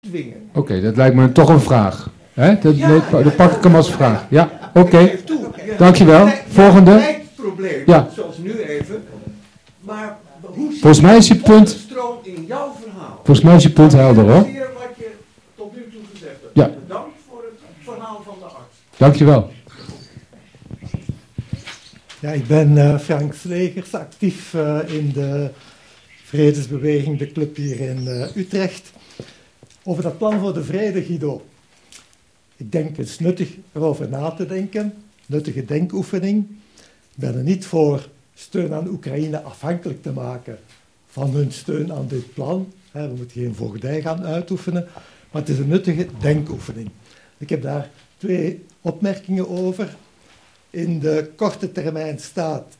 afdwingen. Oké, dat lijkt me toch een vraag. Hè? Dat pak ik hem als vraag. Ja, oké. Dankjewel. Volgende. Tijdprobleem, Ja. zoals nu even. Maar hoe Volgens mij is je punt... stroom in jouw verhaal? Volgens mij is je punt helder, hoor. Wat je tot nu toe gezegd hebt. Ja. Bedankt voor het verhaal van de arts. Dankjewel. Ja, ik ben Frank Slegers, actief in de vredesbeweging, de club hier in Utrecht. Over dat plan voor de vrede, Guido. Ik denk het is nuttig erover na te denken, nuttige denkoefening. Ik ben er niet voor steun aan Oekraïne afhankelijk te maken van hun steun aan dit plan. We moeten geen voogdij gaan uitoefenen, maar het is een nuttige denkoefening. Ik heb daar 2 opmerkingen over. In de korte termijn staat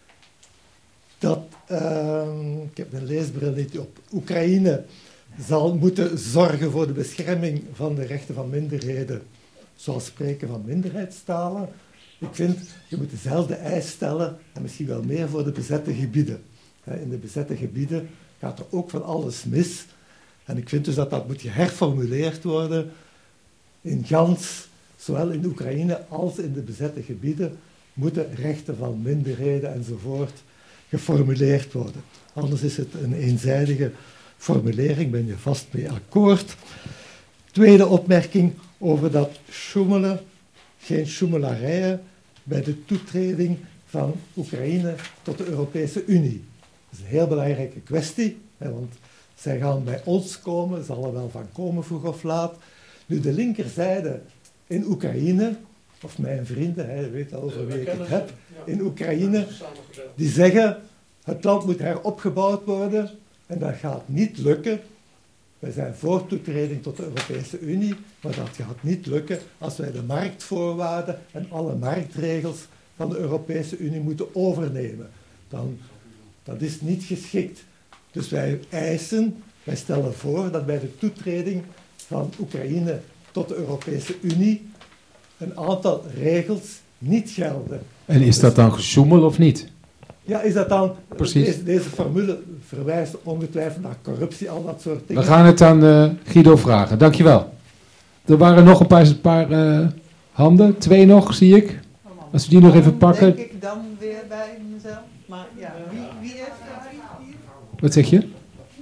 dat, ik heb een leesbril niet op, Oekraïne zal moeten zorgen voor de bescherming van de rechten van minderheden, zoals spreken van minderheidstalen. Ik vind, je moet dezelfde eis stellen, en misschien wel meer voor de bezette gebieden. In de bezette gebieden gaat er ook van alles mis. En ik vind dus dat dat moet geherformuleerd worden in gans, zowel in Oekraïne als in de bezette gebieden, moeten rechten van minderheden enzovoort geformuleerd worden. Anders is het een eenzijdige formulering, ben je vast mee akkoord. Tweede opmerking over dat sjoemelen, geen sjoemelarijen bij de toetreding van Oekraïne tot de Europese Unie. Dat is een heel belangrijke kwestie, want zij gaan bij ons komen, zal er wel van komen vroeg of laat. Nu, de linkerzijde in Oekraïne, of mijn vrienden, je weet al over wie ik het heb, in Oekraïne, die zeggen, het land moet heropgebouwd worden en dat gaat niet lukken. Wij zijn voor toetreding tot de Europese Unie, maar dat gaat niet lukken als wij de marktvoorwaarden en alle marktregels van de Europese Unie moeten overnemen. Dat is niet geschikt. Dus wij stellen voor dat bij de toetreding van Oekraïne tot de Europese Unie een aantal regels niet gelden. En is dat dan gesjoemel of niet? Ja, is dat dan... Precies. Deze formule verwijst ongetwijfeld naar corruptie, al dat soort dingen. We gaan het aan Guido vragen. Dankjewel. Er waren nog een paar handen. 2 nog, zie ik. Als we die nog even pakken. Denk ik dan weer bij mezelf. Maar ja, wie heeft dat hier? Wat zeg je?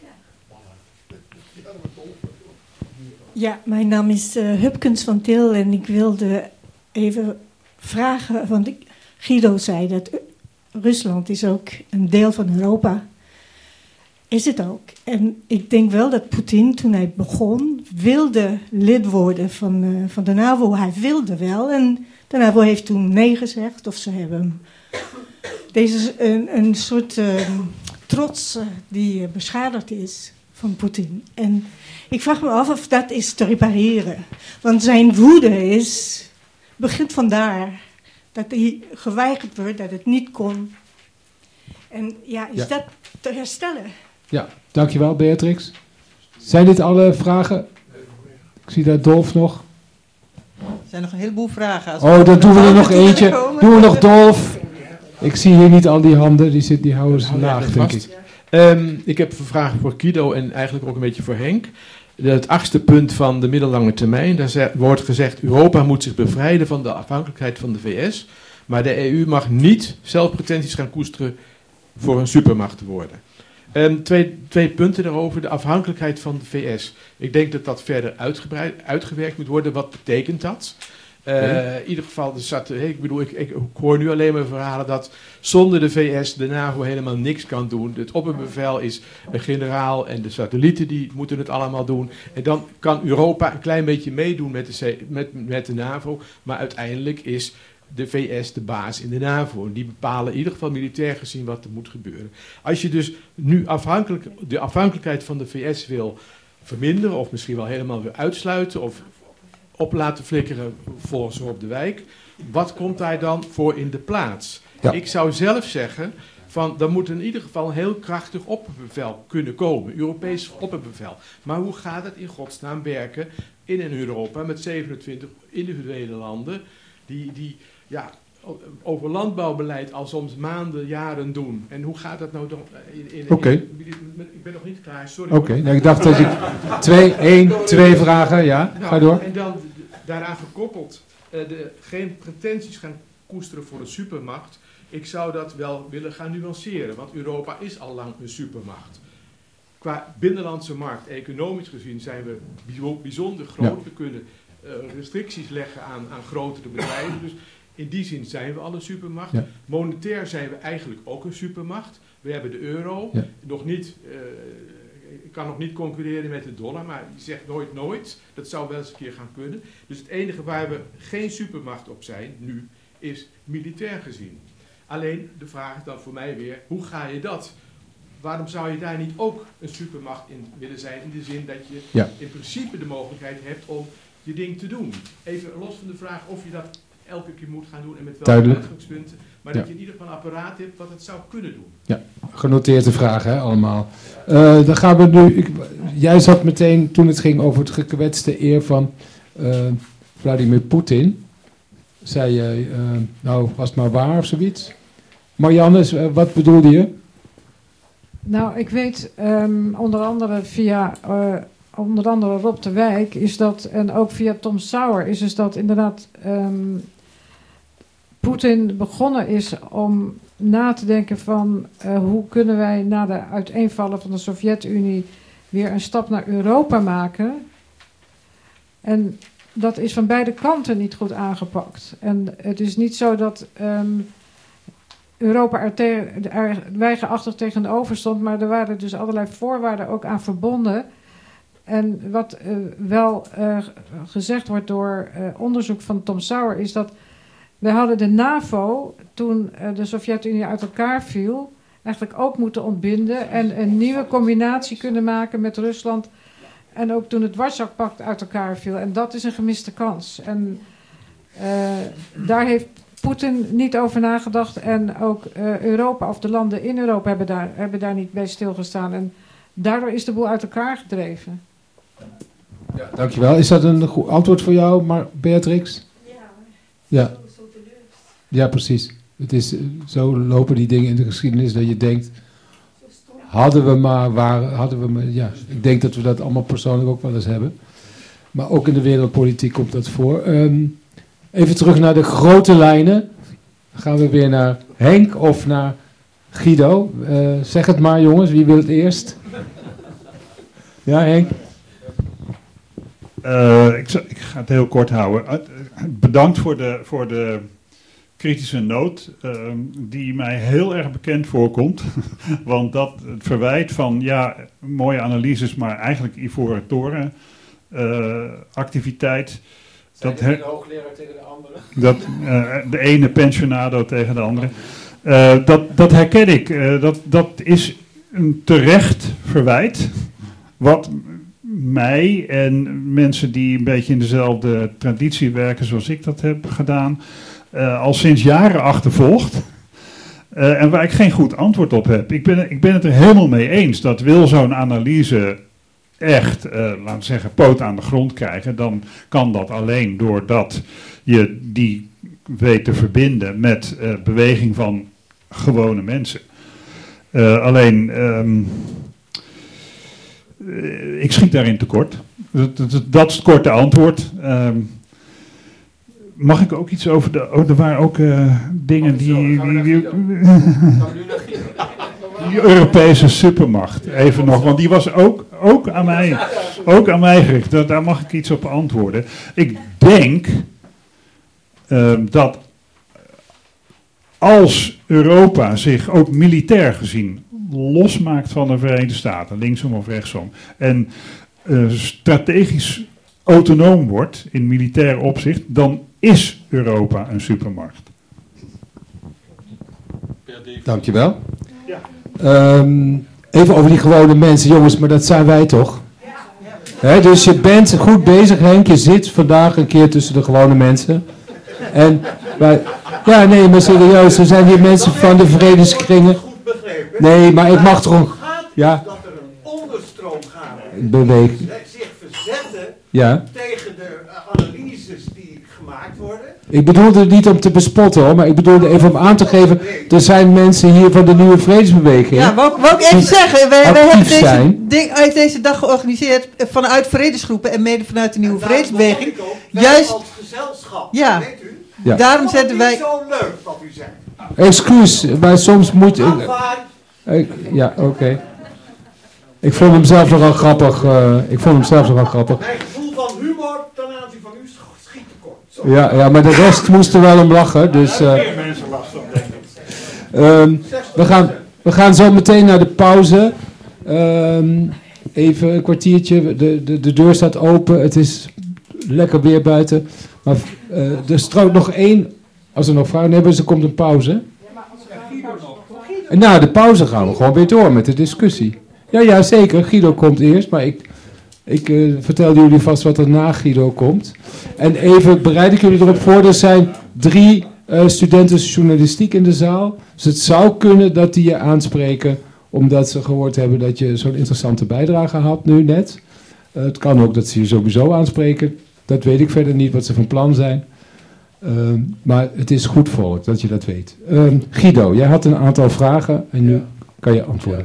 Ja, mijn naam is Hupkens van Til en ik wilde even vragen, want Guido zei dat Rusland is ook een deel van Europa. Is het ook. En ik denk wel dat Poetin, toen hij begon, wilde lid worden van de NAVO. Hij wilde wel en de NAVO heeft toen nee gezegd of ze hebben hem. Deze is een soort trots die beschadigd is van Poetin. En ik vraag me af of dat is te repareren. Want zijn woede begint vandaar. Dat hij geweigerd wordt, dat het niet kon. En ja, is dat te herstellen? Ja, dankjewel Beatrix. Zijn dit alle vragen? Ik zie daar Dolf nog. Er zijn nog een heleboel vragen. Dan doen we er nog eentje. Doen we nog Dolf. Ik zie hier niet al die handen, die houden ze laag, denk ik. Ik heb een vraag voor Guido en eigenlijk ook een beetje voor Henk. Het 8e punt van de middellange termijn, daar wordt gezegd, Europa moet zich bevrijden van de afhankelijkheid van de VS, maar de EU mag niet zelf pretenties gaan koesteren voor een supermacht te worden. Twee punten daarover, de afhankelijkheid van de VS. Ik denk dat dat verder uitgewerkt moet worden. Wat betekent dat? In ieder geval, ik hoor nu alleen maar verhalen dat zonder de VS de NAVO helemaal niks kan doen. Het opperbevel is een generaal en de satellieten die moeten het allemaal doen. En dan kan Europa een klein beetje meedoen met de NAVO, maar uiteindelijk is de VS de baas in de NAVO. En die bepalen in ieder geval militair gezien wat er moet gebeuren. Als je dus nu de afhankelijkheid van de VS wil verminderen, of misschien wel helemaal weer uitsluiten, of op laten flikkeren volgens Rob de Wijk, wat komt daar dan voor in de plaats? Ja. Ik zou zelf zeggen, dan moet in ieder geval een heel krachtig opperbevel kunnen komen, Europees opperbevel. Maar hoe gaat het in godsnaam werken in een Europa met 27 individuele landen die over landbouwbeleid al soms maanden, jaren doen. En hoe gaat dat nou dan? Oké. Ik ben nog niet klaar, sorry. Oké, nou, ik dacht dat ik... twee vragen, ja. Ga door. En dan daaraan gekoppeld, geen pretenties gaan koesteren voor een supermacht. Ik zou dat wel willen gaan nuanceren, want Europa is al lang een supermacht. Qua binnenlandse markt, economisch gezien, zijn we bijzonder groot. Ja. We kunnen restricties leggen aan grotere bedrijven. Dus in die zin zijn we al een supermacht. Ja. Monetair zijn we eigenlijk ook een supermacht. We hebben de euro. Ja. Nog niet, kan nog niet concurreren met de dollar, maar je zegt nooit. Dat zou wel eens een keer gaan kunnen. Dus het enige waar we geen supermacht op zijn nu, is militair gezien. Alleen de vraag is dan voor mij weer, hoe ga je dat? Waarom zou je daar niet ook een supermacht in willen zijn? In de zin dat je in principe de mogelijkheid hebt om je ding te doen. Even los van de vraag of je dat elke keer moet gaan doen en met welke uitgangspunten. Maar dat je in ieder geval een apparaat hebt wat het zou kunnen doen. Ja, genoteerd de vragen, hè, allemaal. Dan gaan we nu... Jij zat meteen, toen het ging over het gekwetste eer van Vladimir Poetin. Zei je, nou, was het maar waar of zoiets? Marianne, wat bedoelde je? Nou, ik weet onder andere via Rob de Wijk is dat, en ook via Tom Sauer, is dus dat inderdaad Poetin begonnen is om na te denken van hoe kunnen wij na de uiteenvallen van de Sovjet-Unie weer een stap naar Europa maken. En dat is van beide kanten niet goed aangepakt. En het is niet zo dat Europa er weigerachtig tegenover stond, maar er waren dus allerlei voorwaarden ook aan verbonden. En wat wel gezegd wordt door onderzoek van Tom Sauer is dat wij hadden de NAVO, toen de Sovjet-Unie uit elkaar viel, eigenlijk ook moeten ontbinden en een nieuwe combinatie kunnen maken met Rusland. En ook toen het Warschau-pact uit elkaar viel. En dat is een gemiste kans. En daar heeft Poetin niet over nagedacht. En ook Europa, of de landen in Europa, hebben daar niet bij stilgestaan. En daardoor is de boel uit elkaar gedreven. Ja, dankjewel. Is dat een goed antwoord voor jou, Beatrix? Ja. Ja, precies. Het is, zo lopen die dingen in de geschiedenis dat je denkt... Hadden we maar, ja, ik denk dat we dat allemaal persoonlijk ook wel eens hebben. Maar ook in de wereldpolitiek komt dat voor. Even terug naar de grote lijnen. Dan gaan we weer naar Henk of naar Guido. Zeg het maar, jongens, wie wil het eerst? Ja, Henk? Ik ga het heel kort houden. Bedankt voor de kritische noot, die mij heel erg bekend voorkomt. Want dat het verwijt van, ja, mooie analyses, maar eigenlijk ivoren toren activiteit. Zijn de ene hoogleraar tegen de andere? De ene pensionado tegen de andere. Dat herken ik. Dat is een terecht verwijt. Wat mij en mensen die een beetje in dezelfde traditie werken zoals ik dat heb gedaan, al sinds jaren achtervolgt. En waar ik geen goed antwoord op heb. Ik ben het er helemaal mee eens dat wil zo'n analyse echt, laten we zeggen, poot aan de grond krijgen, dan kan dat alleen doordat je die weet te verbinden met beweging van gewone mensen. Alleen, ik schiet daarin tekort. Dat is het korte antwoord. Mag ik ook iets over er waren ook dingen die Europese supermacht, even nog, want die was ook aan mij gericht. Daar mag ik iets op antwoorden. Ik denk dat als Europa zich ook militair gezien losmaakt van de Verenigde Staten, linksom of rechtsom, en strategisch autonoom wordt in militair opzicht, dan is Europa een supermacht. Dankjewel. Ja. Even over die gewone mensen, jongens, maar dat zijn wij toch? He, dus je bent goed bezig, Henk. Je zit vandaag een keer tussen de gewone mensen. En wij, ja, nee, maar serieus, er zijn hier mensen van de vredeskringen. Nee, maar ik mag toch... Ja. Dat er een onderstroom gaat. Beweging. Zich verzetten ja. tegen de analyses die gemaakt gemaakt worden. Ik bedoelde het niet om te bespotten hoor, maar ik bedoelde even om aan te geven, er zijn mensen hier van de Nieuwe Vredesbeweging. Ja, wou ik even zeggen, wij hebben deze dag georganiseerd vanuit vredesgroepen en mede vanuit de Nieuwe Vredesbeweging. Juist als gezelschap, ja, weet u? Ja. Daarom zetten wij... Het is zo leuk wat u zegt. Excuus, maar soms moet je... Ja, oké. Ik vond hem zelf nogal grappig. Mijn gevoel van humor ten aanzien van u schiet tekort. Ja, maar de rest moest er wel om lachen. Dus, meer mensen last van, denk ik. we gaan zo meteen naar de pauze. Even een kwartiertje. De deur staat open. Het is lekker weer buiten. Maar er is trouwens nog één. Als er nog vragen hebben, er komt een pauze. En na de pauze gaan we gewoon weer door met de discussie. Ja, zeker. Guido komt eerst, maar ik vertelde jullie vast wat er na Guido komt. En even bereid ik jullie erop voor, er zijn 3 studenten journalistiek in de zaal. Dus het zou kunnen dat die je aanspreken, omdat ze gehoord hebben dat je zo'n interessante bijdrage had nu net. Het kan ook dat ze je sowieso aanspreken. Dat weet ik verder niet, wat ze van plan zijn. Maar het is goed volk dat je dat weet. Guido, jij had een aantal vragen en nu kan je antwoorden.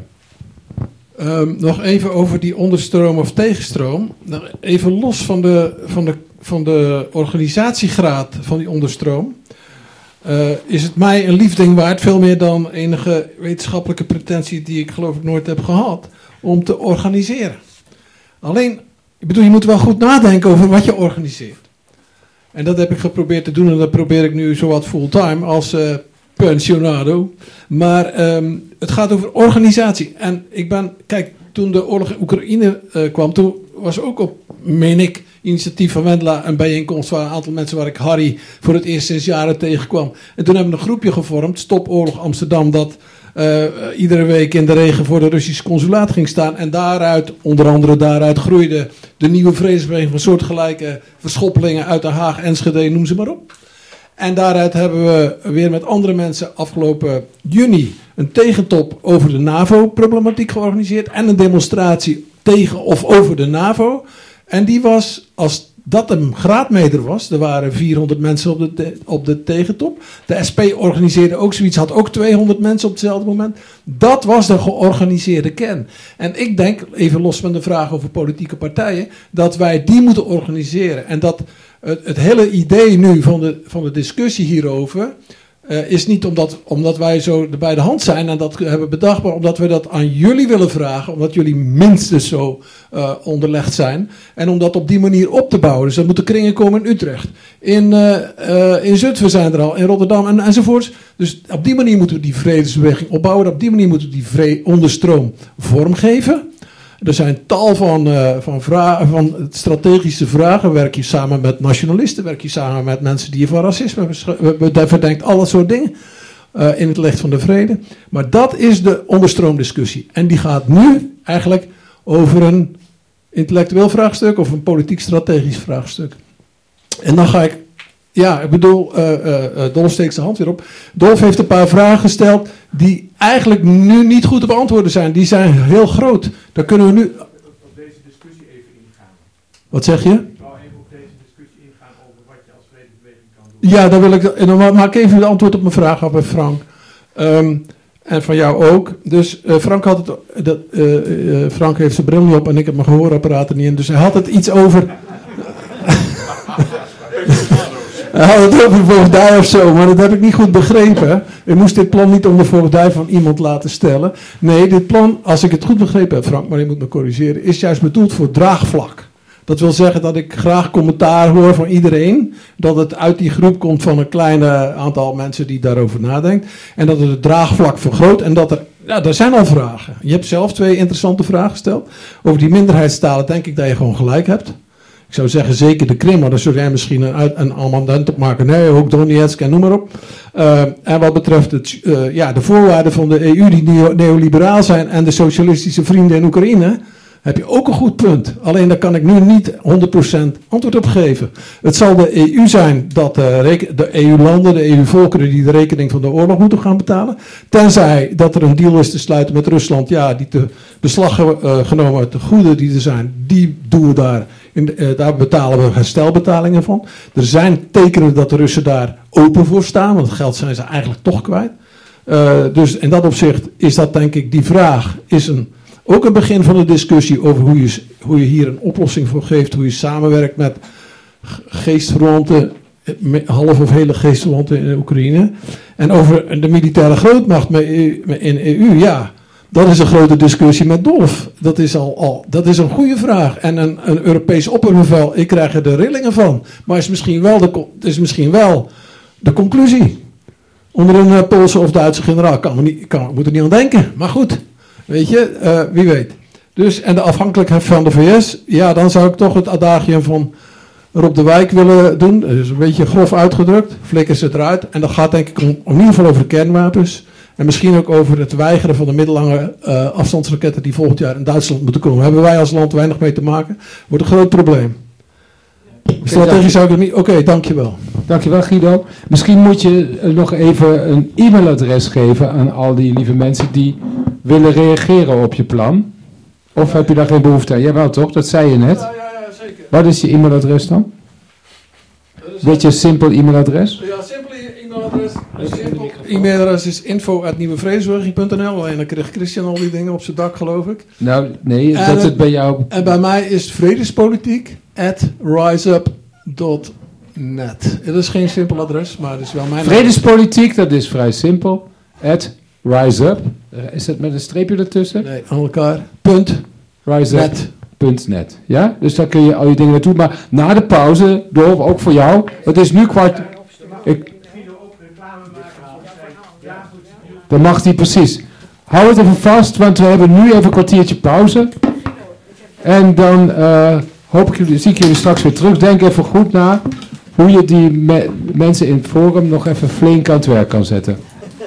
Nog even over die onderstroom of tegenstroom. Even los van de organisatiegraad van die onderstroom. Is het mij een liefding waard, veel meer dan enige wetenschappelijke pretentie die ik geloof ik nooit heb gehad, om te organiseren. Alleen, ik bedoel, je moet wel goed nadenken over wat je organiseert. En dat heb ik geprobeerd te doen en dat probeer ik nu zowat fulltime als pensionado. Maar het gaat over organisatie. En kijk, toen de oorlog in Oekraïne kwam, toen was ook op, meen ik, initiatief van Wendela een bijeenkomst waar een aantal mensen waar ik Harry voor het eerst sinds jaren tegenkwam. En toen hebben we een groepje gevormd, Stop Oorlog Amsterdam, dat iedere week in de regen voor de Russische consulaat ging staan. En onder andere daaruit groeide de Nieuwe Vredesbeweging van soortgelijke verschoppelingen uit Den Haag, Enschede, noem ze maar op. En daaruit hebben we weer met andere mensen afgelopen juni een tegentop over de NAVO-problematiek georganiseerd. En een demonstratie tegen of over de NAVO. En die was, als dat een graadmeter was, er waren 400 mensen op de tegentop. De SP organiseerde ook zoiets, had ook 200 mensen op hetzelfde moment. Dat was de georganiseerde kern. En ik denk, even los van de vraag over politieke partijen, dat wij die moeten organiseren. En dat het hele idee nu van de discussie hierover is niet omdat wij zo bij de hand zijn en dat hebben bedacht, maar omdat we dat aan jullie willen vragen, omdat jullie minstens zo onderlegd zijn en om dat op die manier op te bouwen. Dus dat moeten kringen komen in Utrecht, in Zutphen zijn er al, in Rotterdam enzovoorts. Dus op die manier moeten we die vredesbeweging opbouwen, op die manier moeten we die onderstroom vormgeven. Er zijn tal van strategische vragen. Werk je samen met nationalisten? Werk je samen met mensen die je van racisme verdenkt? Al dat soort dingen. In het licht van de vrede. Maar dat is de onderstroomdiscussie. En die gaat nu eigenlijk over een intellectueel vraagstuk of een politiek-strategisch vraagstuk. En dan ga ik... Ja, ik bedoel, Dolf steekt zijn hand weer op. Dolf heeft een paar vragen gesteld die eigenlijk nu niet goed te beantwoorden zijn. Die zijn heel groot. Daar kunnen we nu... Op deze discussie even ingaan. Wat zeg je? Ik wou even op deze discussie ingaan over wat je als vredesbeweging kan doen. Ja, dan maak ik even het antwoord op mijn vraag af bij Frank. En van jou ook. Dus Frank heeft zijn bril niet op en ik heb mijn gehoorapparaten niet in. Dus hij had het iets over... Hij had het over voogdij of zo, maar dat heb ik niet goed begrepen. Ik moest dit plan niet om de voogdij van iemand laten stellen. Nee, dit plan, als ik het goed begrepen heb, Frank, maar je moet me corrigeren, is juist bedoeld voor draagvlak. Dat wil zeggen dat ik graag commentaar hoor van iedereen. Dat het uit die groep komt van een klein aantal mensen die daarover nadenkt. En dat het draagvlak vergroot. En dat er zijn al vragen. Je hebt zelf 2 interessante vragen gesteld. Over die minderheidstalen denk ik dat je gewoon gelijk hebt. Ik zou zeggen zeker de Krim, maar daar zul jij misschien een amendement op maken. Nee, ook Donetsk en noem maar op. En wat betreft de voorwaarden van de EU die neoliberaal zijn en de socialistische vrienden in Oekraïne, heb je ook een goed punt. Alleen daar kan ik nu niet 100% antwoord op geven. Het zal de EU zijn dat de EU-landen, de EU-volkeren die de rekening van de oorlog moeten gaan betalen. Tenzij dat er een deal is te sluiten met Rusland, ja, die te beslag genomen uit de goederen die er zijn, die doen we daar Daar betalen we herstelbetalingen van. Er zijn tekenen dat de Russen daar open voor staan, want het geld zijn ze eigenlijk toch kwijt. Dus in dat opzicht is dat, denk ik, die vraag is ook een begin van de discussie over hoe je hier een oplossing voor geeft, hoe je samenwerkt met geestverwanten, half of hele geestverwanten in Oekraïne. En over de militaire grootmacht in EU, ja, dat is een grote discussie met Dolf. Dat is een goede vraag. En een Europees opperbevel, ik krijg er de rillingen van. Maar het is misschien wel de conclusie. Onder een Poolse of Duitse generaal moet er niet aan denken. Maar goed, weet je, wie weet. Dus, en de afhankelijkheid van de VS, ja, dan zou ik toch het adagium van Rob de Wijk willen doen. Dat is een beetje grof uitgedrukt. Flikker ze eruit. En dat gaat denk ik in ieder geval over de kernwapens. En misschien ook over het weigeren van de middellange afstandsraketten die volgend jaar in Duitsland moeten komen. Hebben wij als land weinig mee te maken. Wordt een groot probleem. Strategisch zou ik het niet... Oké, dankjewel. Dankjewel Guido. Misschien moet je nog even een e-mailadres geven aan al die lieve mensen die willen reageren op je plan. Of heb je daar geen behoefte aan? Jawel toch, dat zei je net. Ja, zeker. Wat is je e-mailadres dan? Beetje een simpel e-mailadres? Ja, simpel e-mailadres. E-mailadres is info@nieuwevredesbeweging.nl. Alleen dan kreeg Christian al die dingen op zijn dak, geloof ik. Nou, nee, dat het bij jou... En bij mij is vredespolitiek@riseup.net. Het is geen simpel adres, maar het is wel mijn... Vredespolitiek, dat is vrij simpel. @riseup. Is het met een streepje ertussen? Nee, aan elkaar. riseup.net. Ja? Dus daar kun je al je dingen naartoe. Maar na de pauze, Dolf, ook voor jou. Het is nu kwart... Dan mag die precies. Hou het even vast, want we hebben nu even een kwartiertje pauze. En dan zie ik jullie straks weer terug. Denk even goed na hoe je die mensen in het forum nog even flink aan het werk kan zetten.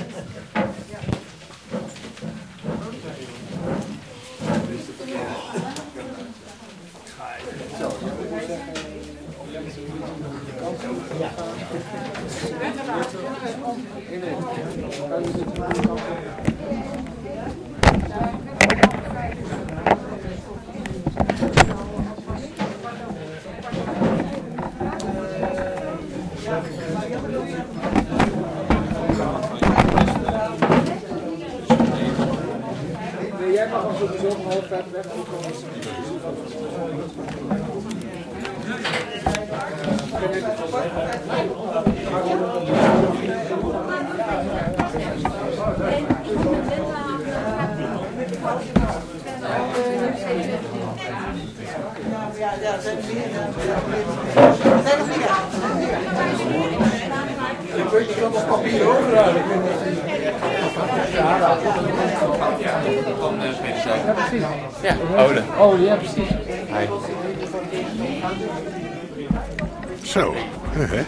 Zo, hè?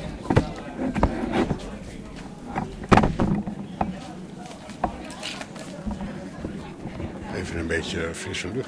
Even een beetje frisse lucht.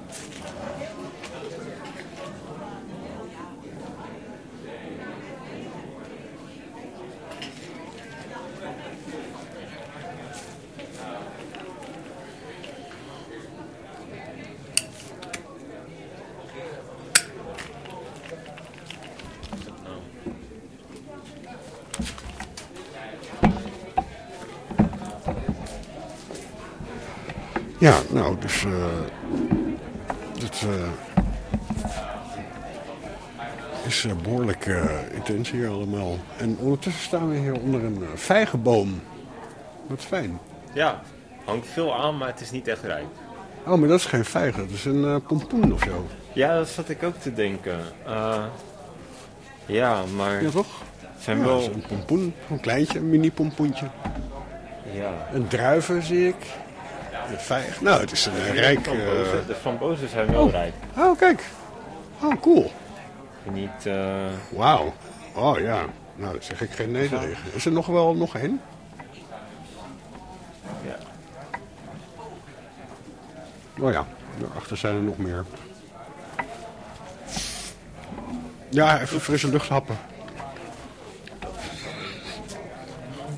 Ja, nou, dus dit is behoorlijk intens hier allemaal. En ondertussen staan we hier onder een vijgenboom. Wat fijn. Ja, hangt veel aan, maar het is niet echt rijp. Oh, maar dat is geen vijgen, dat is een pompoen of zo. Ja, dat zat ik ook te denken. Ja, maar... Ja, toch? Zijn ja, wel... dat is een pompoen, een kleintje, een mini-pompoentje. Ja. Een druiven zie ik. Een vijg. Nou, het is een rijk... De frambozen zijn wel rijp. Oh, kijk. Oh, cool. Niet... Wauw. Oh, ja. Nou, dat zeg ik geen nee tegen. Is er nog één? Ja. Oh ja, daarachter zijn er nog meer. Ja, even frisse lucht happen.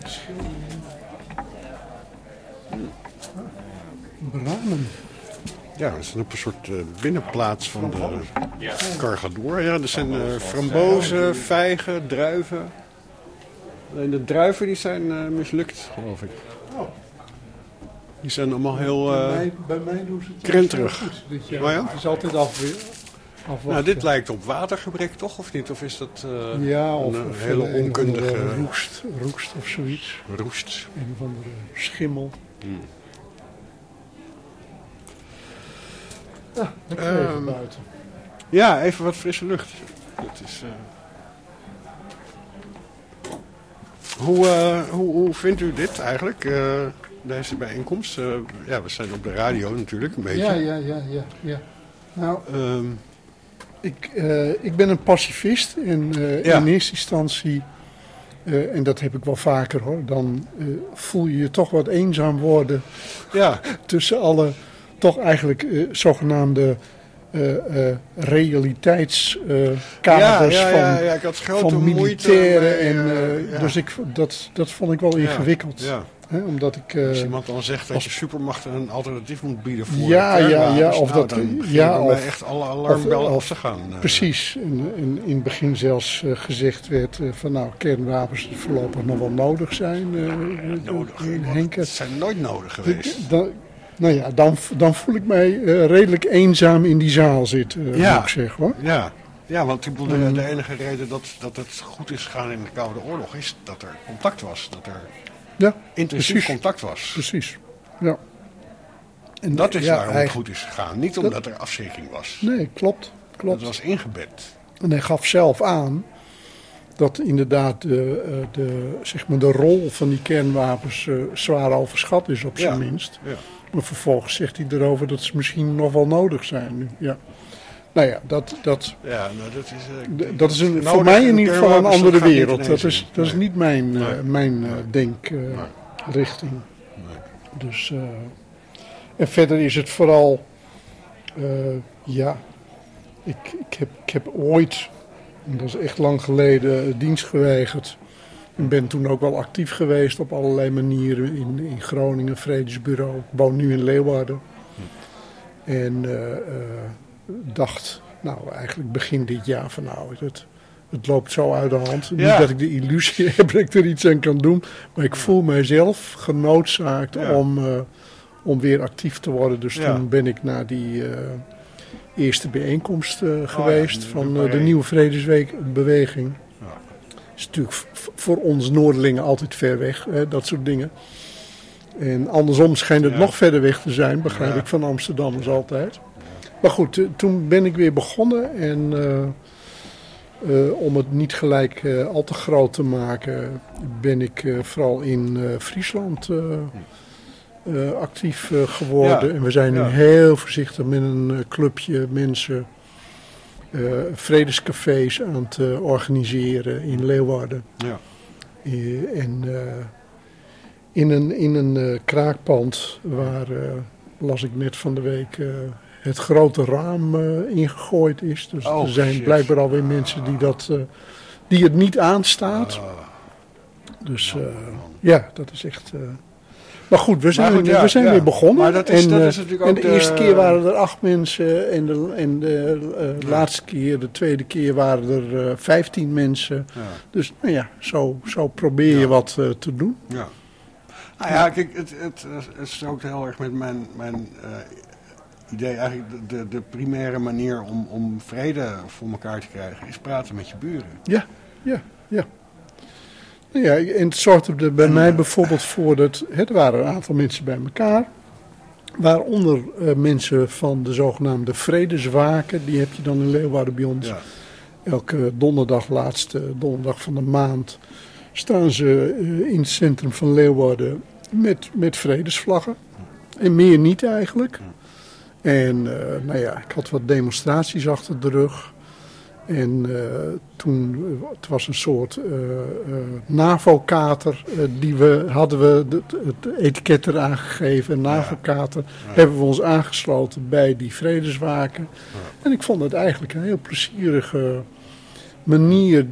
Bramen. Ja, we zijn op een soort binnenplaats van de Cargador. Ja, er zijn frambozen, vijgen, druiven. Alleen de druiven die zijn mislukt, geloof ik. Oh. Die zijn allemaal heel bij mij doen ze het krenterig. goed dit jaar. Oh ja? Het is altijd afwachten. Nou, dit lijkt op watergebrek toch, of niet? Of is dat ja, of een hele onkundige... roest of zoiets. Roest. Een of andere schimmel. Ja, lekker even buiten. Ja, even wat frisse lucht. Dat is... Hoe vindt u dit eigenlijk, deze bijeenkomst? Ja, we zijn op de radio natuurlijk, een beetje. Ja. Nou, ik ben een pacifist en in eerste instantie, en dat heb ik wel vaker hoor, dan voel je je toch wat eenzaam worden tussen alle toch eigenlijk zogenaamde realiteitskaders ik had grote van militairen. moeite Dus dat vond ik wel ingewikkeld. Ja. Hè, omdat ik, als iemand dan zegt dat je supermachten een alternatief moet bieden voor of dat dan beginnen mij echt alle alarmbellen af te gaan. Precies. In het begin zelfs gezegd werd van nou, kernwapens voorlopig nog wel nodig zijn. Henk. Het zijn nooit nodig geweest. Nou ja, dan voel ik mij redelijk eenzaam in die zaal zitten, moet ik zeggen hoor. Ja, want ik bedoel, de enige reden dat het goed is gegaan in de Koude Oorlog is dat er contact was. Dat er intensief contact was. Precies, ja. En dat is waarom het goed is gegaan. Niet omdat er afschrikking was. Nee, klopt. Dat was ingebed. En hij gaf zelf aan dat inderdaad zeg maar de rol van die kernwapens zwaar overschat is op zijn minst. Ja. Maar vervolgens zegt hij erover dat ze misschien nog wel nodig zijn nu. Ja. Nou ja, dat is voor mij in ieder geval een andere wereld. Dat is niet mijn denkrichting. Dus, en verder is het vooral, ik heb ooit, dat is echt lang geleden, dienst geweigerd. Ik ben toen ook wel actief geweest op allerlei manieren in Groningen, Vredesbureau. Ik woon nu in Leeuwarden. En dacht, nou eigenlijk begin dit jaar van nou, het loopt zo uit de hand. Ja. Niet dat ik de illusie heb dat ik er iets aan kan doen. Maar ik voel mijzelf genoodzaakt om weer actief te worden. Dus toen ben ik naar die eerste bijeenkomst geweest van de Nieuwe Vredesbeweging. Is natuurlijk voor ons Noorderlingen altijd ver weg, dat soort dingen. En andersom schijnt het nog verder weg te zijn, begrijp ik van Amsterdammers altijd. Maar goed, toen ben ik weer begonnen en om het niet gelijk al te groot te maken, ben ik vooral in Friesland actief geworden. En we zijn nu heel voorzichtig met een clubje mensen vredescafés aan het organiseren in Leeuwarden. Ja. En in een kraakpand waar, las ik net van de week, het grote raam ingegooid is. Dus er zijn blijkbaar alweer mensen die het niet aanstaat. Dus dat is echt... Maar goed, we zijn weer begonnen. Maar dat is natuurlijk ook en de eerste keer waren er 8 mensen. En de laatste keer, de tweede keer waren er 15 mensen. Ja. Dus nou ja, zo probeer je wat te doen. Ja. Nou ja, kijk, het is ook heel erg met mijn idee. Eigenlijk de primaire manier om vrede voor elkaar te krijgen is praten met je buren. Ja. Ja, en het zorgde er bij mij bijvoorbeeld voor dat er waren een aantal mensen bij elkaar. Waaronder mensen van de zogenaamde vredeswaken. Die heb je dan in Leeuwarden bij ons. Ja. Elke donderdag, laatste donderdag van de maand, staan ze in het centrum van Leeuwarden met vredesvlaggen. En meer niet eigenlijk. En ik had wat demonstraties achter de rug. En toen, het was een soort NAVO-kater, hadden we het etiket eraan gegeven. Een NAVO-kater hebben we ons aangesloten bij die vredeswaken. Ja. En ik vond het eigenlijk een heel plezierige manier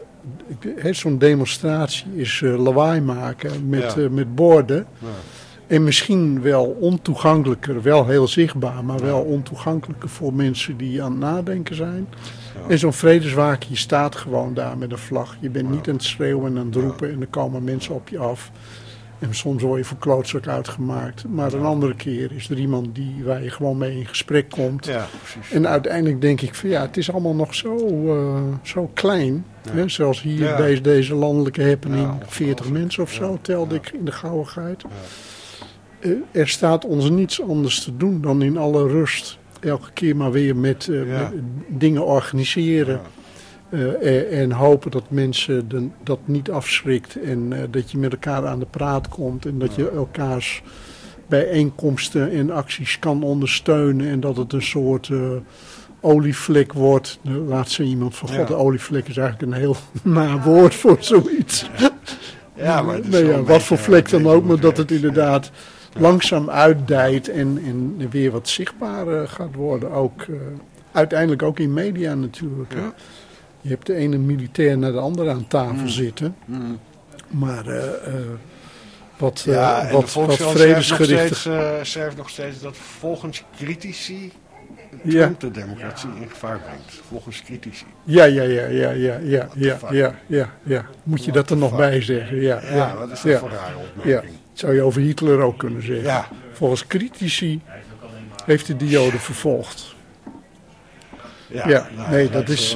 zo'n demonstratie is lawaai maken met borden. Ja. En misschien wel ontoegankelijker, wel heel zichtbaar, maar wel ontoegankelijker voor mensen die aan het nadenken zijn. Ja. En zo'n vredeswaken, je staat gewoon daar met een vlag. Je bent niet aan het schreeuwen en aan het roepen en er komen mensen op je af. En soms word je voor klootzak uitgemaakt. Maar een andere keer is er iemand waar je gewoon mee in gesprek komt. Ja, precies. En uiteindelijk denk ik van het is allemaal nog zo klein. Ja. Hè? Zoals hier deze landelijke happening, 40 mensen of zo telde ik in de gauwigheid. Ja. Er staat ons niets anders te doen dan in alle rust elke keer maar weer met dingen organiseren. Ja. En hopen dat mensen dat niet afschrikt. En dat je met elkaar aan de praat komt. En dat je elkaars bijeenkomsten en acties kan ondersteunen. En dat het een soort olievlek wordt. Laat ze iemand van God, de olievlek is eigenlijk een heel naar woord voor zoiets. Ja, maar wat voor vlek dan ook. Maar dat het inderdaad langzaam uitdijt en weer wat zichtbaar gaat worden. Ook, uiteindelijk ook in media natuurlijk. Ja. Je hebt de ene militair naar de andere aan tafel zitten. Maar wat vredesgerichte... schrijft nog steeds dat volgens critici Trump de democratie in gevaar brengt. Volgens critici. Ja. Moet je dat er nog bij zeggen? Ja, wat is dat voor rare opmerking? Ja. Zou je over Hitler ook kunnen zeggen. Ja. Volgens critici heeft hij de Joden vervolgd. Nee, dat is...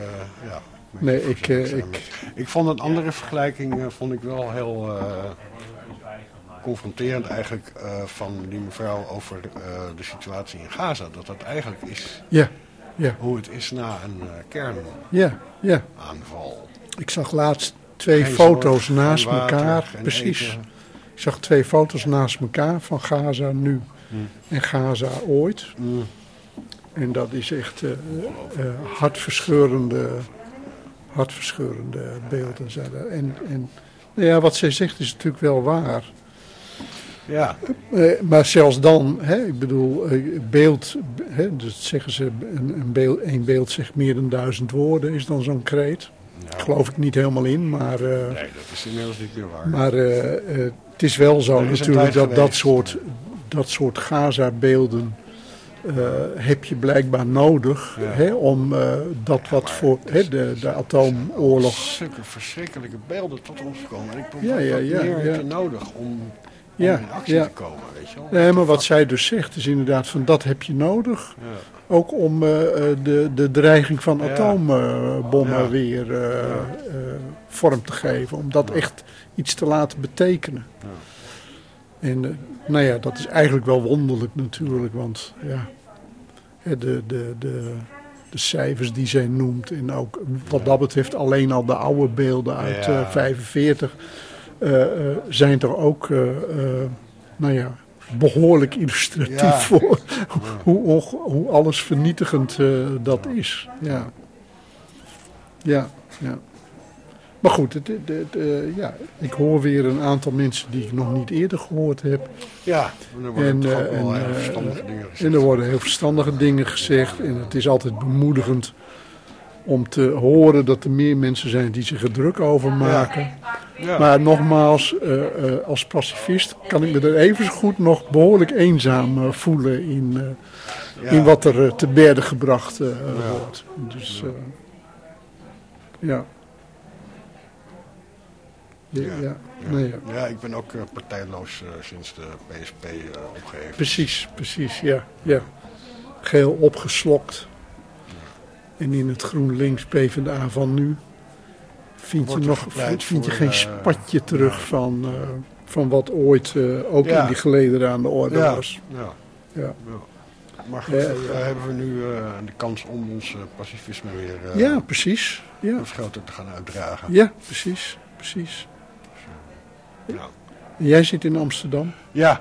Ik vond een andere vergelijking vond ik wel heel confronterend eigenlijk van die mevrouw over de situatie in Gaza. Dat eigenlijk is hoe het is na een kernaanval. Ik zag laatst 2 foto's naast elkaar. Precies. Eten. Ik zag 2 foto's naast elkaar van Gaza nu en Gaza ooit. En dat is echt hartverscheurende beelden. En wat zij zegt is natuurlijk wel waar. Ja. Maar zelfs dan, ik bedoel, beeld, dus zeggen ze, een beeld zegt meer dan 1000 woorden, is dan zo'n kreet. Nou, geloof ik niet helemaal in, maar... nee, dat is inmiddels niet meer waar. Maar het is wel zo natuurlijk dat soort Gaza-beelden... heb je blijkbaar nodig om wat voor de atoomoorlog... Zulke verschrikkelijke beelden tot ons komen. En ik probeer meer nodig om in actie te komen. Weet je wel? Nee, maar wat zij dus zegt is inderdaad van dat heb je nodig. Ja. Ook om de dreiging van atoombommen weer vorm te geven. Om dat echt iets te laten betekenen. Ja. En dat is eigenlijk wel wonderlijk natuurlijk, want de cijfers die zij noemt en ook wat dat betreft alleen al de oude beelden uit 1945 zijn toch ook behoorlijk illustratief voor hoe alles vernietigend dat is. Ja. Maar goed, ik hoor weer een aantal mensen die ik nog niet eerder gehoord heb. Ja, er worden heel verstandige dingen gezegd. En er worden heel verstandige dingen gezegd. En het is altijd bemoedigend om te horen dat er meer mensen zijn die zich er druk over maken. Ja. Maar nogmaals, als pacifist kan ik me er even zo goed nog behoorlijk eenzaam voelen in wat er te berde gebracht wordt. Dus Ja, ik ben ook partijloos sinds de PSP opgeheven. Precies, ja. Geheel opgeslokt. En in het GroenLinks PvdA van nu vind je geen spatje terug van wat ooit ook in die gelederen aan de orde was. Ja. Maar goed, hebben we nu de kans om ons pacifisme weer precies. groter te gaan uitdragen. Ja, precies. Ja. Jij zit in Amsterdam? Ja.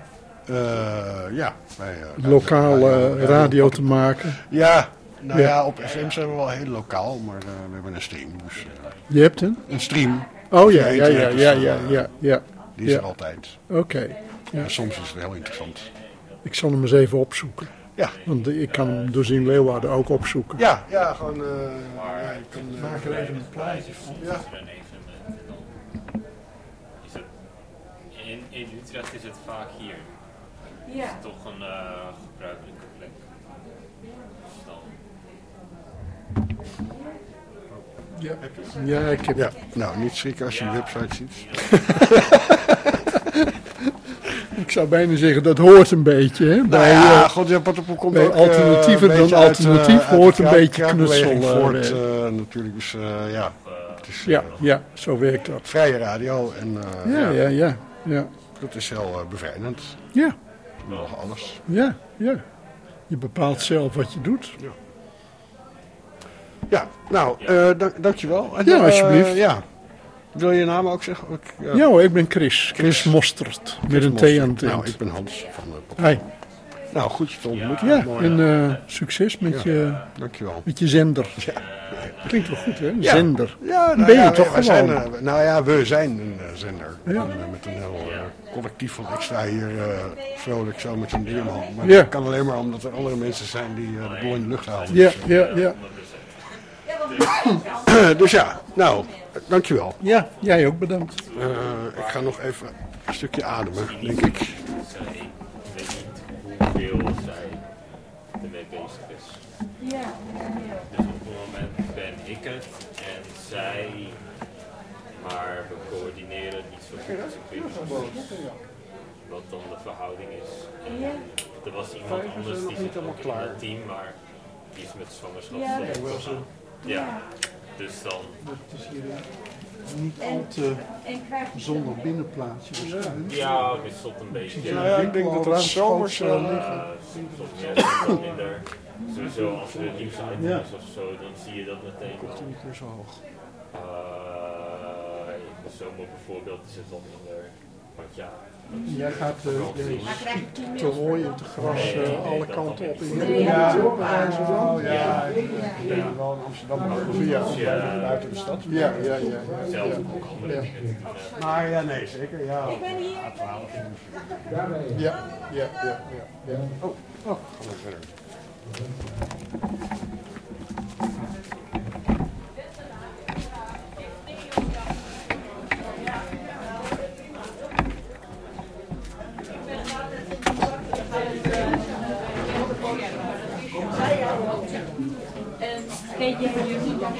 Lokale radio te maken? Ja, op FM zijn we wel heel lokaal, maar we hebben een stream. Dus, je hebt een stream. Oh ja. Die is er altijd. Oké. Ja. Soms is het heel interessant. Ik zal hem eens even opzoeken. Ja. Want ik kan hem dus in Leeuwarden ook opzoeken. Ja, gewoon... maak er even een plaatje van. Ja. in Utrecht is het vaak hier. Ja. Het is toch een gebruikelijke plek. Dus dan... Ja, ik heb... Ja, nou, niet schrikken als je de website ziet. Ik zou bijna zeggen, dat hoort een beetje. Hè? Bij, God, ja, komt bij ook, alternatieven dan alternatief hoort een beetje knutsel. Voort, natuurlijk, dus ja. Het is, ja, zo werkt dat. Vrije radio en ja. Dat is heel bevrijdend. Ja. Nog alles. Ja. Je bepaalt zelf wat je doet. Ja, nou, dankjewel. Ja, alsjeblieft. Ja. Wil je je naam ook zeggen? Ja hoor, ik ben Chris Mostert. Met een T aan het eind. Nou, ik ben Hans van de podcast. Hi. Nou, goed je te ontmoeten. Ja, en succes met dankjewel. Met je zender. Ja. Klinkt wel goed, hè? Een Ja. zender. Ja, ben je toch we gewoon. we zijn een zender. Ja. Met een heel collectief van ik sta hier vrolijk zo met zo'n ding in mijn hand. Maar Ja. dat kan alleen maar omdat er andere mensen zijn die de boel in de lucht houden. Ja. Dus ja, nou, dankjewel. Ja, jij ook bedankt. Ik ga nog even een stukje ademen, denk ik. Ik weet niet hoeveel zij ermee bezig is. Ja. Dus op het moment ben ik het en zij, maar we coördineren niet zo goed als ik weet precies wat dan de verhouding is. En er was iemand anders die zit ook in het team, maar die is met zwangerschap. Ja, dus dan. Het is hier niet al te zonder binnenplaatsje. Ja, het wisselt een beetje. Nou ja, ik denk dat het zomers soms meer, soms minder. Sowieso als er een nieuwsitem is of zo, dan zie je dat meteen. Komt hij niet meer zo hoog? In de zomer bijvoorbeeld is het wat minder. Want ja. Jij gaat te hooi en te gras alle kanten op in de Ja, ik ben wel in Amsterdam, maar buiten de stad. Ja. Zelf ook andere dingen. Maar ja, nee, zeker. Ja. Ik ben hier. Ja. Oh, gaan we verder. Weet je, jullie daar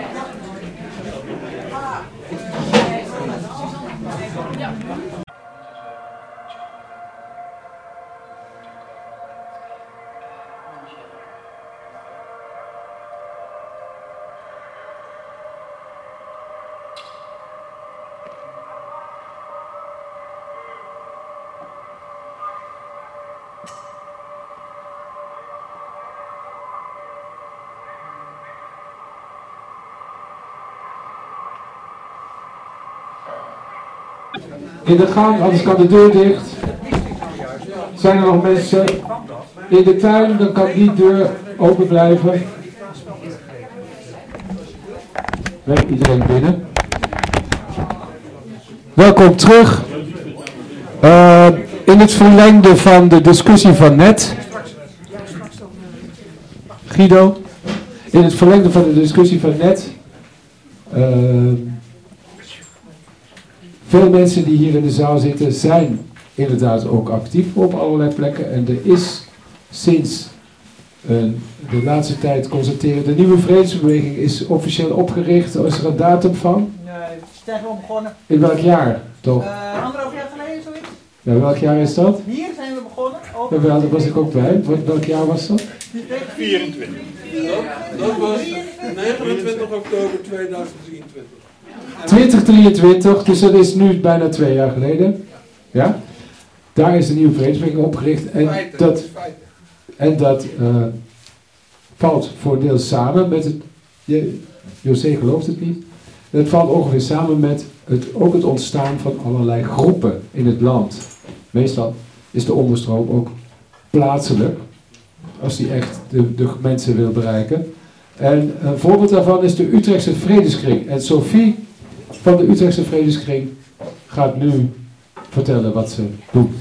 In de gang, anders kan de deur dicht. Zijn er nog mensen in de tuin, dan kan die deur open blijven. Blijft iedereen binnen. Welkom terug. In het verlengde van de discussie van net. Guido. In het verlengde van de discussie van net. Veel mensen die hier in de zaal zitten zijn inderdaad ook actief op allerlei plekken. En er is sinds de laatste tijd constateren, de nieuwe vredesbeweging is officieel opgericht. Is er een datum van? Nee, zijn we begonnen. In welk jaar toch? 1,5 jaar geleden zoiets. Ja, welk jaar is dat? Hier zijn we begonnen. Ja, daar was ik ook bij. Welk jaar was dat? 24. Dat was 29 oktober 2023. 2023, dus dat is nu bijna 2 jaar geleden. Ja? Daar is de nieuwe vredesbeweging opgericht. En dat valt voor deel samen met het... José gelooft het niet. Het valt ongeveer samen met ook het ontstaan van allerlei groepen in het land. Meestal is de onderstroom ook plaatselijk. Als die echt de mensen wil bereiken. En een voorbeeld daarvan is de Utrechtse Vredeskring. En Sophie van de Utrechtse Vredeskring gaat nu vertellen wat ze doet.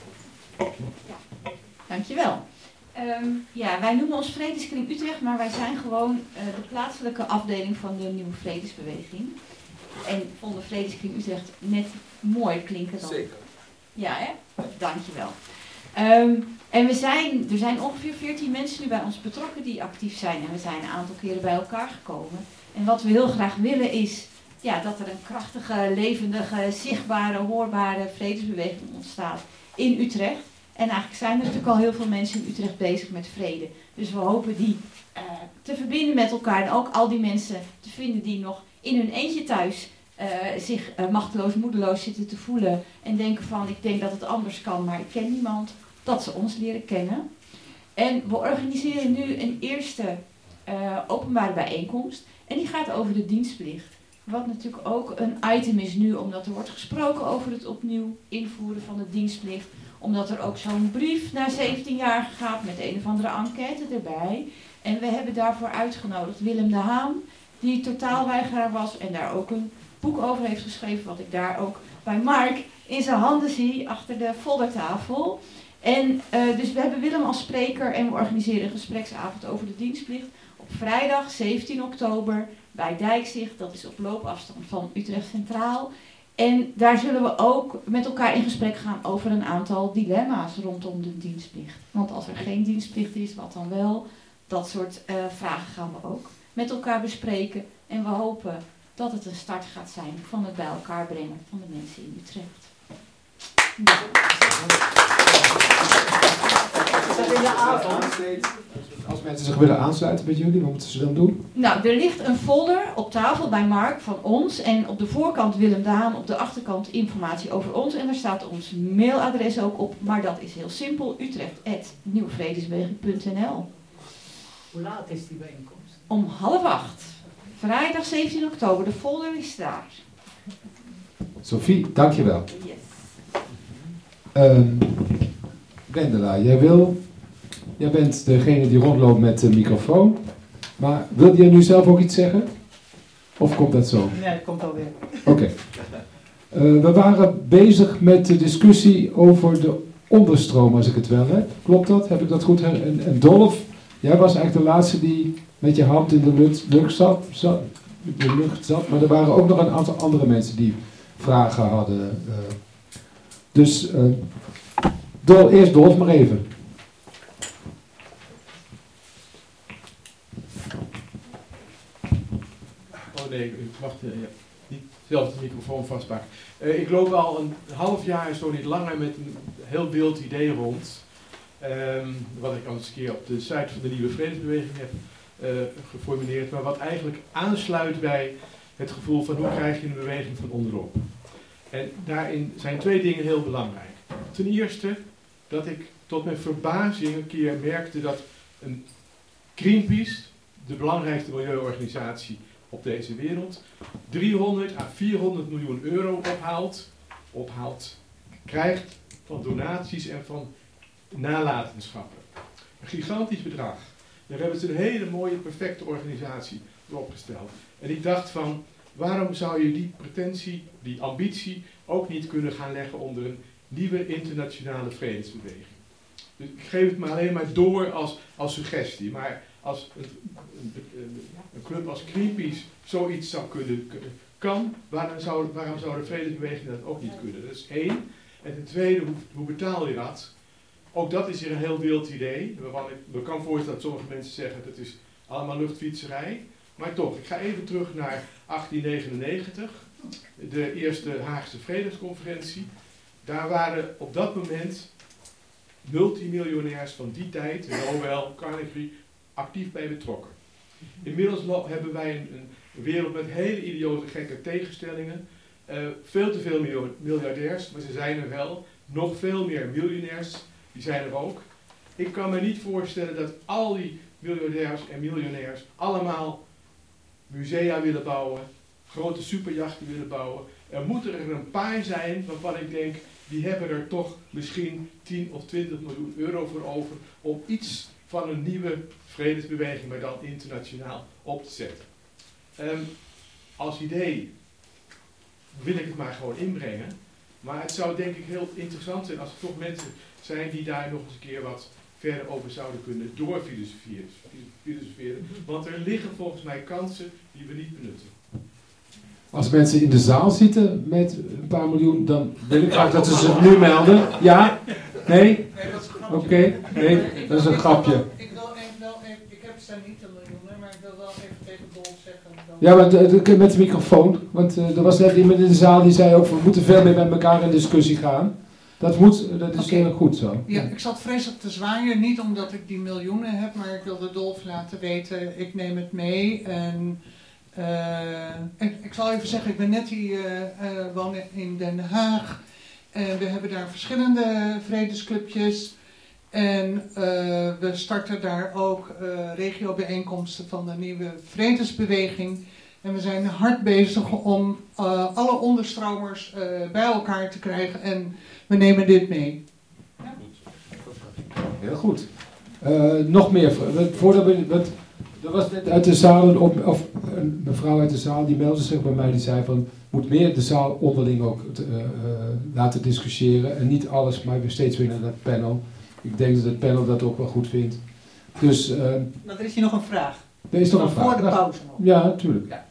Dankjewel. Wij noemen ons Vredeskring Utrecht, maar wij zijn gewoon de plaatselijke afdeling van de Nieuwe Vredesbeweging. En vonden Vredeskring Utrecht net mooi klinken dan Ja, hè? Dankjewel. En er zijn ongeveer 14 mensen nu bij ons betrokken die actief zijn. En we zijn een aantal keren bij elkaar gekomen. En wat we heel graag willen is dat er een krachtige, levendige, zichtbare, hoorbare vredesbeweging ontstaat in Utrecht. En eigenlijk zijn er natuurlijk al heel veel mensen in Utrecht bezig met vrede. Dus we hopen die te verbinden met elkaar. En ook al die mensen te vinden die nog in hun eentje thuis zich machteloos, moedeloos zitten te voelen. En denken van, ik denk dat het anders kan, maar ik ken niemand. Dat ze ons leren kennen. En we organiseren nu een eerste openbare bijeenkomst. En die gaat over de dienstplicht. Wat natuurlijk ook een item is nu, omdat er wordt gesproken over het opnieuw invoeren van de dienstplicht. Omdat er ook zo'n brief naar 17-jarigen gaat met een of andere enquête erbij. En we hebben daarvoor uitgenodigd Willem de Haan, die totaalweigeraar was en daar ook een boek over heeft geschreven, wat ik daar ook bij Mark in zijn handen zie, achter de foldertafel. En dus we hebben Willem als spreker en we organiseren een gespreksavond over de dienstplicht op vrijdag 17 oktober bij Dijkzicht. Dat is op loopafstand van Utrecht Centraal. En daar zullen we ook met elkaar in gesprek gaan over een aantal dilemma's rondom de dienstplicht. Want als er geen dienstplicht is, wat dan wel? Dat soort vragen gaan we ook met elkaar bespreken. En we hopen dat het een start gaat zijn van het bij elkaar brengen van de mensen in Utrecht. In de avond. Als mensen zich willen aansluiten bij jullie, wat moeten ze dan doen? Nou, er ligt een folder op tafel bij Mark van ons. En op de voorkant Willem de Haan, op de achterkant informatie over ons. En daar staat ons mailadres ook op. Maar dat is heel simpel. Utrecht@nieuwevredesbeweging.nl. Hoe laat is die bijeenkomst? Om 7:30. Vrijdag 17 oktober. De folder is daar. Sophie, dankjewel. Yes. Wendela, jij bent degene die rondloopt met de microfoon. Maar wilde jij nu zelf ook iets zeggen? Of komt dat zo? Nee, dat komt alweer. Oké. We waren bezig met de discussie over de onderstroom, als ik het wel heb. Klopt dat? Heb ik dat goed en Dolf, jij was eigenlijk de laatste die met je hand in de lucht zat. Maar er waren ook nog een aantal andere mensen die vragen hadden. Dus eerst Dolf maar even. Oh nee, wacht. Niet zelf de microfoon vastpakken. Ik loop al een half jaar, zo niet langer, met een heel wild idee rond. Wat ik al eens een keer op de site van de Nieuwe Vredesbeweging heb geformuleerd. Maar wat eigenlijk aansluit bij het gevoel van hoe krijg je een beweging van onderop. En daarin zijn 2 dingen heel belangrijk. Ten eerste dat ik tot mijn verbazing een keer merkte dat een Greenpeace, de belangrijkste milieuorganisatie op deze wereld, 300 à 400 miljoen euro krijgt van donaties en van nalatenschappen. Een gigantisch bedrag. Daar hebben ze een hele mooie, perfecte organisatie opgesteld. En ik dacht van, waarom zou je die pretentie, die ambitie, ook niet kunnen gaan leggen onder een nieuwe internationale vredesbeweging? Dus ik geef het maar alleen maar door als suggestie. Maar als een club als Greenpeace zoiets zou kan, waarom zou de vredesbeweging dat ook niet kunnen? Dat is 1. En ten tweede, hoe betaal je dat? Ook dat is hier een heel wild idee. Waarvan ik me kan voorstellen dat sommige mensen zeggen dat is allemaal luchtfietserij. Maar toch, ik ga even terug naar 1899, de eerste Haagse Vredesconferentie. Daar waren op dat moment multimiljonairs van die tijd, Nobel, Carnegie, actief bij betrokken. Inmiddels hebben wij een wereld met hele idiote gekke tegenstellingen. Veel te veel miljardairs, maar ze zijn er wel. Nog veel meer miljonairs, die zijn er ook. Ik kan me niet voorstellen dat al die miljardairs en miljonairs allemaal musea willen bouwen, grote superjachten willen bouwen. Er moeten er een paar zijn waarvan ik denk, die hebben er toch misschien 10 of 20 miljoen euro voor over om iets van een nieuwe vredesbeweging, maar dan internationaal, op te zetten. Als idee wil ik het maar gewoon inbrengen. Maar het zou denk ik heel interessant zijn als er toch mensen zijn die daar nog eens een keer wat verder over zouden kunnen doorfilosoferen. Want er liggen volgens mij kansen die we niet benutten. Als mensen in de zaal zitten met een paar miljoen, dan wil ik graag dat ze zich nu melden. Ja? Nee? Oké. Nee, dat is een grapje. Ik heb ze niet een miljoen, maar ik wil wel even tegen Dolf zeggen. Ja, maar met de microfoon. Want er was net iemand in de zaal die zei ook, we moeten veel meer met elkaar in discussie gaan. Dat is heel goed zo. Ja, ik zat vreselijk te zwaaien, niet omdat ik die miljoenen heb, maar ik wilde Dolf laten weten, ik neem het mee. En ik zal even zeggen, ik ben net hier, woon in Den Haag. En we hebben daar verschillende vredesclubjes. En we starten daar ook regiobijeenkomsten van de nieuwe vredesbeweging. En we zijn hard bezig om alle onderstromers bij elkaar te krijgen. En we nemen dit mee. Ja. Heel goed. Nog meer. Er was net uit de zaal, of een mevrouw uit de zaal, die meldde zich bij mij, die zei van, moet meer de zaal onderling ook laten discussiëren. En niet alles, maar weer steeds weer naar dat panel. Ik denk dat het panel dat ook wel goed vindt. Dus, maar er is hier nog een vraag. Er is nog een vraag. Voor de pauze nog. Ja, natuurlijk. Ja,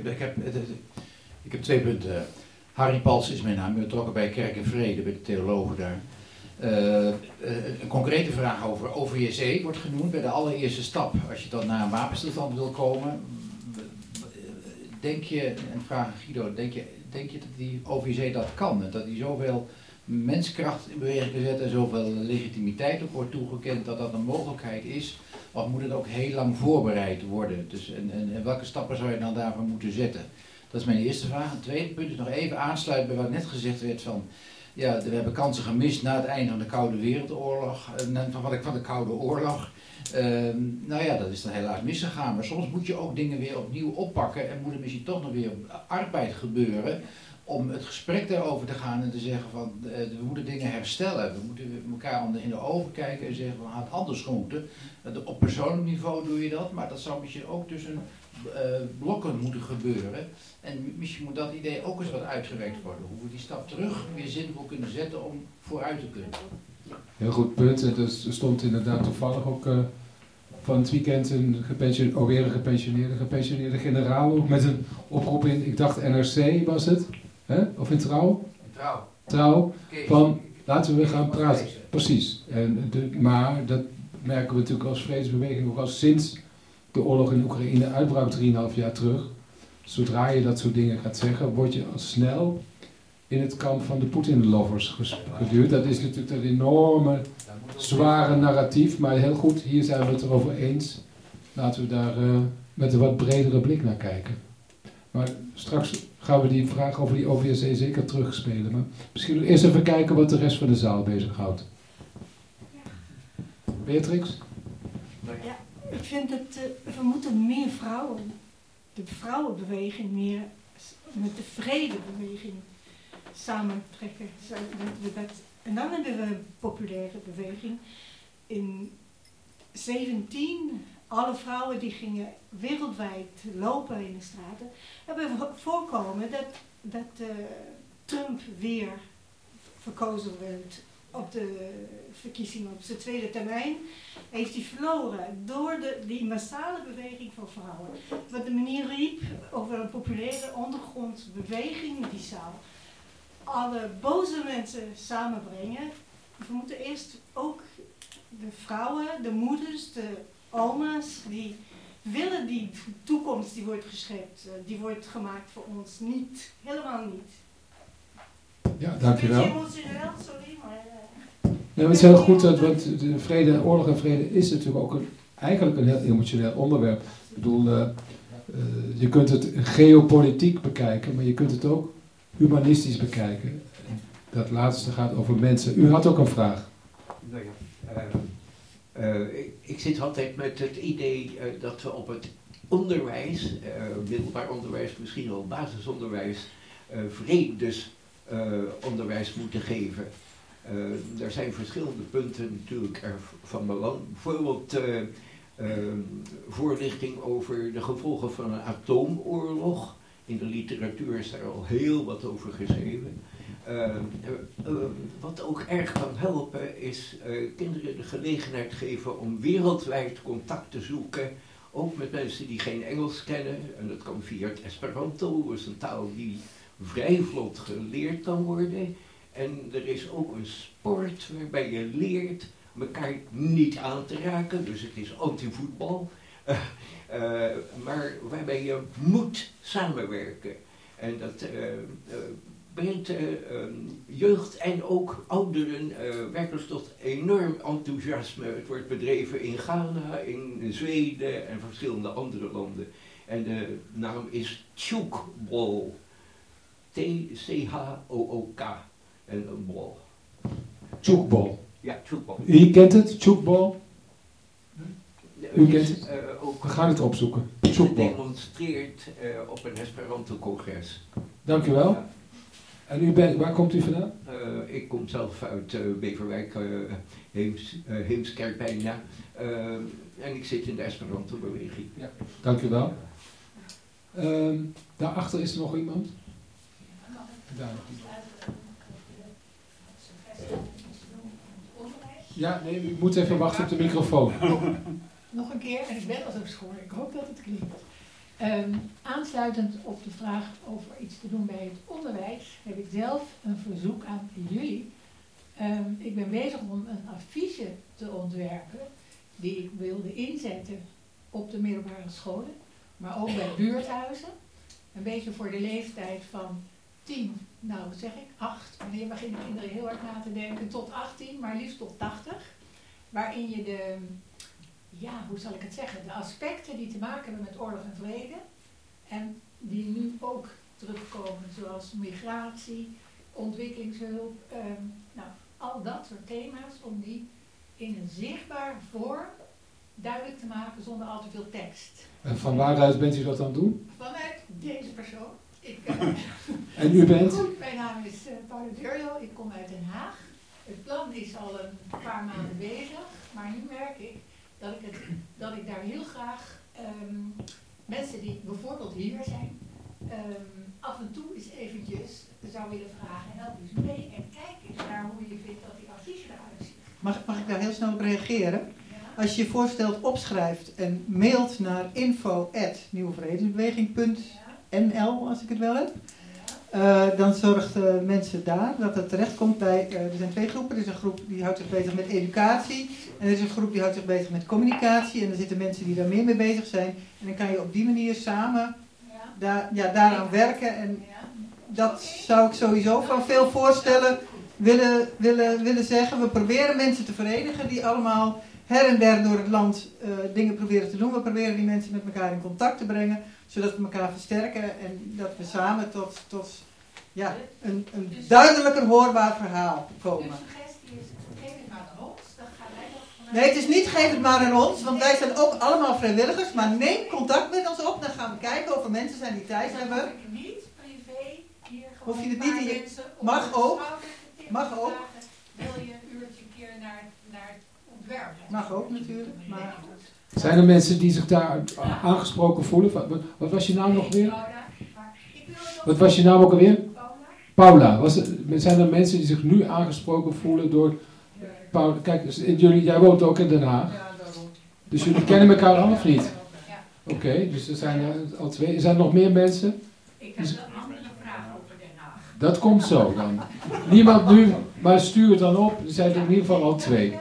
ik heb 2 punten. Harry Pals is mijn naam. Ik ben betrokken bij Kerk en Vrede, bij de theologen daar. Een concrete vraag over OVSE wordt genoemd bij de allereerste stap. Als je dan naar een wapenstilstand wil komen, denk je, en vraag aan Guido, denk je dat die OVSE dat kan? En dat die zoveel menskracht in beweging kan zetten en zoveel legitimiteit ook wordt toegekend dat dat een mogelijkheid is? Of moet het ook heel lang voorbereid worden? Dus, en welke stappen zou je dan daarvoor moeten zetten? Dat is mijn eerste vraag. Een tweede punt is nog even aansluiten bij wat net gezegd werd van, ja, we hebben kansen gemist na het einde van de Koude Wereldoorlog, van de Koude Oorlog. Nou ja, dat is dan helaas misgegaan. Maar soms moet je ook dingen weer opnieuw oppakken en moet er misschien toch nog weer arbeid gebeuren om het gesprek daarover te gaan en te zeggen van, we moeten dingen herstellen. We moeten elkaar in de ogen kijken en zeggen van, het anders moeten. Op persoonlijk niveau doe je dat, maar dat zou misschien ook tussen blokken moeten gebeuren. En misschien moet dat idee ook eens wat uitgewerkt worden. Hoe we die stap terug weer zinvol kunnen zetten om vooruit te kunnen. Heel goed punt. Er stond inderdaad toevallig ook van het weekend alweer een gepensioneerde generaal ook met een oproep in, ik dacht NRC was het, hè? Of in Trouw? Trouw. Van laten we gaan praten. Precies. Maar dat merken we natuurlijk als vredesbeweging ook al sinds de oorlog in Oekraïne uitbrak 3,5 jaar terug. Zodra je dat soort dingen gaat zeggen, word je al snel in het kamp van de Poetin-lovers geduwd. Dat is natuurlijk een enorme, zware narratief, maar heel goed, hier zijn we het erover eens. Laten we daar met een wat bredere blik naar kijken. Maar straks gaan we die vraag over die OVSE zeker terugspelen. Maar misschien eerst even kijken wat de rest van de zaal bezighoudt. Beatrix? Ja, ik vind dat we moeten meer vrouwen, de vrouwenbeweging meer met de vredebeweging samentrekken. En dan hebben we een populaire beweging. In 2017, alle vrouwen die gingen wereldwijd lopen in de straten, hebben we voorkomen dat Trump weer verkozen werd op de verkiezingen op zijn tweede termijn. Heeft hij verloren door die massale beweging van vrouwen. Wat de meneer riep over een populaire ondergrondbeweging, die zou alle boze mensen samenbrengen. We moeten eerst ook de vrouwen, de moeders, de oma's, die willen die toekomst die wordt geschept, die wordt gemaakt voor ons niet. Helemaal niet. Ja, dankjewel. Een beetje emotioneel, sorry, maar... Nee, het is heel goed, want de vrede, oorlog en vrede is natuurlijk ook eigenlijk een heel emotioneel onderwerp. Ik bedoel, je kunt het geopolitiek bekijken, maar je kunt het ook humanistisch bekijken. Dat laatste gaat over mensen. U had ook een vraag. Nou ja, ik zit altijd met het idee dat we op het onderwijs, middelbaar onderwijs, misschien wel basisonderwijs, vredesonderwijs moeten geven. Er zijn verschillende punten natuurlijk van belang. Bijvoorbeeld voorlichting over de gevolgen van een atoomoorlog. In de literatuur is daar al heel wat over geschreven. Wat ook erg kan helpen is kinderen de gelegenheid geven om wereldwijd contact te zoeken ook met mensen die geen Engels kennen. En dat kan via het Esperanto, dat is een taal die vrij vlot geleerd kan worden. En er is ook een sport waarbij je leert elkaar niet aan te raken, dus het is anti-voetbal. Maar waarbij je moet samenwerken. En dat brengt jeugd en ook ouderen werkelijk tot enorm enthousiasme. Het wordt bedreven in Ghana, in Zweden en verschillende andere landen. En de naam is Tjoekbol. T-C-H-O-O-K. En een bol. Tjoekbol. Ja, tjoekbol. U kent het, tjoekbol? U kent het? Ook we gaan het opzoeken. Tjoekbol. Gedemonstreerd op een Esperanto-congres. Dank u wel. Ja. En u bent, waar komt u vandaan? Ik kom zelf uit Beverwijk, Heemskerk bijna. En ik zit in de Esperanto-beweging. Ja. Dank u wel. Daarachter is er nog iemand? Daar nog iemand. Ja, nee, u moet even wachten op de microfoon. Nog een keer, en ik ben al zo schoor, ik hoop dat het klinkt. Aansluitend op de vraag over iets te doen bij het onderwijs, heb ik zelf een verzoek aan jullie. Ik ben bezig om een affiche te ontwerpen die ik wilde inzetten op de middelbare scholen, maar ook bij buurthuizen. Een beetje voor de leeftijd van 10, nou wat zeg ik, 8, wanneer beginnen kinderen heel hard na te denken, tot 18, maar liefst tot 80. Waarin je de, ja, hoe zal ik het zeggen, de aspecten die te maken hebben met oorlog en vrede en die nu ook terugkomen, zoals migratie, ontwikkelingshulp, nou, al dat soort thema's, om die in een zichtbare vorm duidelijk te maken zonder al te veel tekst. En van waaruit bent u dat aan het doen? Vanuit deze persoon. En u bent? Goed, mijn naam is Paula Deurlo, ik kom uit Den Haag. Het plan is al een paar maanden bezig, maar nu merk ik dat ik daar heel graag mensen die bijvoorbeeld hier zijn, af en toe eens eventjes zou willen vragen, help eens mee en kijk eens naar hoe je vindt dat die affiche eruit ziet. Mag ik daar heel snel op reageren? Ja. Als je je voorstelt opschrijft en mailt naar info@nieuwevredesbeweging.nl, als ik het wel heb, dan zorgt mensen daar dat het terechtkomt bij, er zijn 2 groepen. Er is een groep die houdt zich bezig met educatie en er is een groep die houdt zich bezig met communicatie en er zitten mensen die daar meer mee bezig zijn en dan kan je op die manier samen daaraan werken en dat zou ik sowieso van veel voorstellen willen zeggen. We proberen mensen te verenigen die allemaal her en der door het land dingen proberen te doen. We proberen die mensen met elkaar in contact te brengen, zodat we elkaar versterken en dat we samen tot een duidelijker hoorbaar verhaal komen. De suggestie is, geef het maar aan ons, dan gaan wij dat vanuit... Nee, het is niet geef het maar aan ons, want wij zijn ook allemaal vrijwilligers, maar neem contact met ons op, dan gaan we kijken of er mensen zijn die tijd hebben. Dan ik niet privé hier gewoon Hoef je het niet in je... Mag ook. Wil je een uurtje een keer naar het ontwerp? Mag ook natuurlijk, maar... Zijn er mensen die zich daar aangesproken voelen? Wat was je naam nog weer? Wat was je naam ook alweer? Paula. Zijn er mensen die zich nu aangesproken voelen door Paula? Kijk, jij woont ook in Den Haag. Dus jullie kennen elkaar al of niet? Oké, dus er zijn er al 2. Zijn er nog meer mensen? Ik heb een andere vraag over Den Haag. Dat komt zo dan. Niemand nu, maar stuur het dan op. Er zijn er in ieder geval al 2.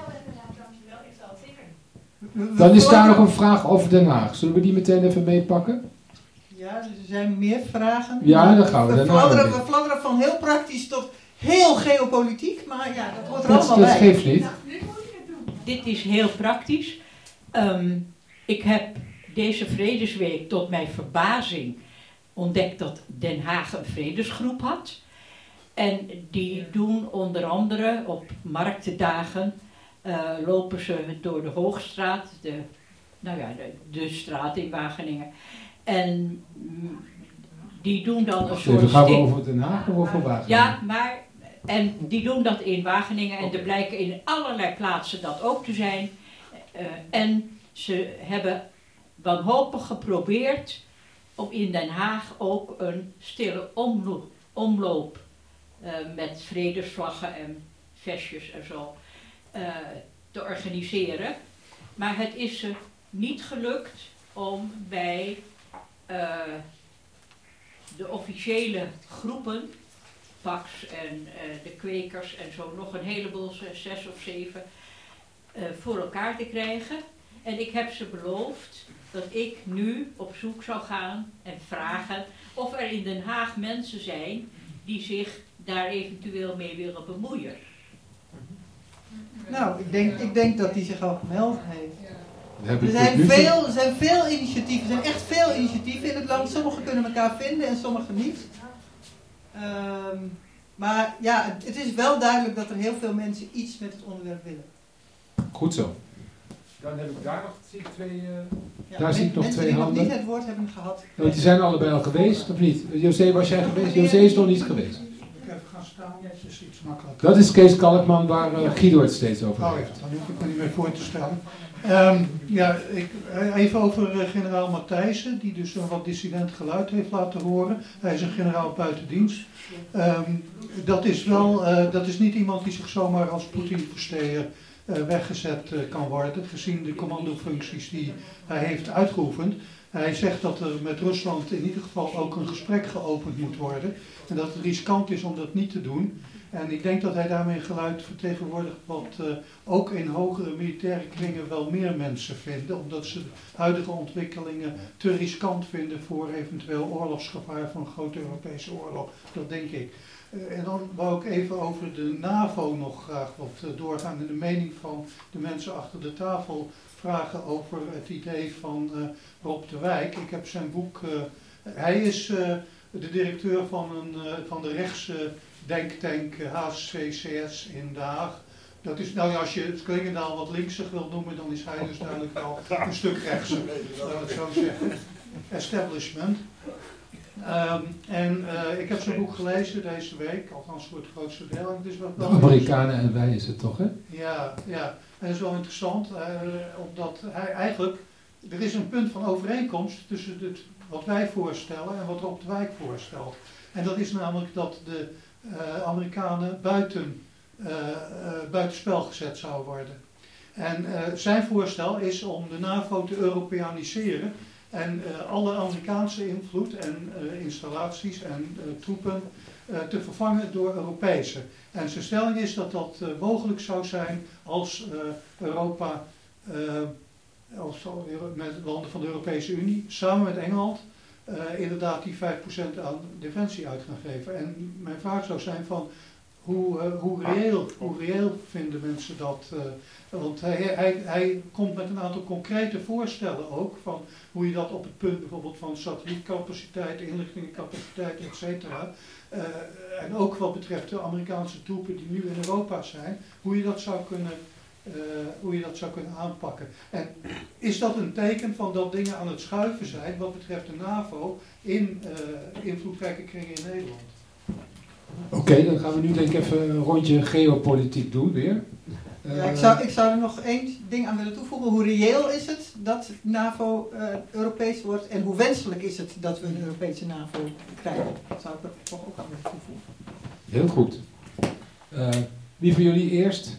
Dan is daar nog een vraag over Den Haag. Zullen we die meteen even meepakken? Ja, dus er zijn meer vragen. Ja, dan gaan we daarna. We fladderen van heel praktisch tot heel geopolitiek, maar ja, dat hoort er allemaal bij. Dat geeft niet. Dit is heel praktisch. Ik heb deze Vredesweek tot mijn verbazing ontdekt dat Den Haag een vredesgroep had. En die doen onder andere op marktendagen lopen ze door de Hoogstraat, de straat in Wageningen. En die doen dan een soort... Gaan we over Den Haag of over Wageningen? Ja, maar... En die doen dat in Wageningen en er blijken in allerlei plaatsen dat ook te zijn. En ze hebben wanhopig geprobeerd om in Den Haag ook een stille omloop met vredesvlaggen en vestjes en zo te organiseren. Maar het is ze niet gelukt om bij de officiële groepen, Pax en de kwekers en zo nog een heleboel, 6 of 7, voor elkaar te krijgen. En ik heb ze beloofd dat ik nu op zoek zou gaan en vragen of er in Den Haag mensen zijn die zich daar eventueel mee willen bemoeien. Nou, ik denk dat die zich al gemeld heeft. Ja. Er zijn veel initiatieven, er zijn echt veel initiatieven in het land. Sommige kunnen elkaar vinden en sommige niet. Maar ja, het is wel duidelijk dat er heel veel mensen iets met het onderwerp willen. Goed zo. Dan heb ik daar nog twee... daar zie ik nog 2 handen. Die nog niet het woord hebben gehad. Ja, die zijn allebei al geweest, of niet? José, was jij geweest? José is nog niet geweest. Ik even gaan staan, dat is iets makkelijker. Dat is Kees Kalkman, waar Guido het steeds over heeft. Ja, dan hoef ik me niet meer voor te stellen. Even over generaal Matthijssen, die dus een wat dissident geluid heeft laten horen. Hij is een generaal buiten dienst. Dat is niet iemand die zich zomaar als Poetin-versteer weggezet kan worden, gezien de commandofuncties die hij heeft uitgeoefend. Hij zegt dat er met Rusland in ieder geval ook een gesprek geopend moet worden en dat het riskant is om dat niet te doen. En ik denk dat hij daarmee geluid vertegenwoordigt wat ook in hogere militaire kringen wel meer mensen vinden, omdat ze de huidige ontwikkelingen te riskant vinden voor eventueel oorlogsgevaar van een grote Europese oorlog. Dat denk ik. En dan wou ik even over de NAVO nog graag wat doorgaan en de mening van de mensen achter de tafel vragen over het idee van Rob de Wijk. Ik heb zijn boek, hij is de directeur van de rechtse denktank HCCS in Den Haag. Dat is, nou ja, als je het Klingendaal wat linksig wil noemen, dan is hij dus duidelijk wel een stuk rechtser, laat ik het zo zeggen. Establishment. Ik heb zijn boek gelezen deze week, althans voor het grootste deel. En het is wel Amerikanen en wij is het toch, hè? Ja. En dat is wel interessant, omdat hij eigenlijk, er is een punt van overeenkomst tussen wat wij voorstellen en wat Rob de Wijk voorstelt. En dat is namelijk dat de Amerikanen buitenspel gezet zouden worden. En zijn voorstel is om de NAVO te Europeaniseren en alle Amerikaanse invloed en installaties en troepen te vervangen door Europese. En zijn stelling is dat dat mogelijk zou zijn als Europa, met landen van de Europese Unie, samen met Engeland, inderdaad die 5% aan defensie uit gaan geven. En mijn vraag zou zijn van hoe reëel vinden mensen dat? Want hij komt met een aantal concrete voorstellen ook van hoe je dat op het punt bijvoorbeeld van satellietcapaciteit, inlichtingencapaciteit, etc. En ook wat betreft de Amerikaanse troepen die nu in Europa zijn, hoe je dat zou kunnen aanpakken. En is dat een teken van dat dingen aan het schuiven zijn wat betreft de NAVO in invloedrijke kringen in Nederland? Oké, dan gaan we nu denk ik even een rondje geopolitiek doen weer. Ik zou er nog één ding aan willen toevoegen. Hoe reëel is het dat NAVO Europees wordt en hoe wenselijk is het dat we een Europese NAVO krijgen? Dat zou ik er toch ook aan willen toevoegen. Heel goed. Wie van jullie eerst?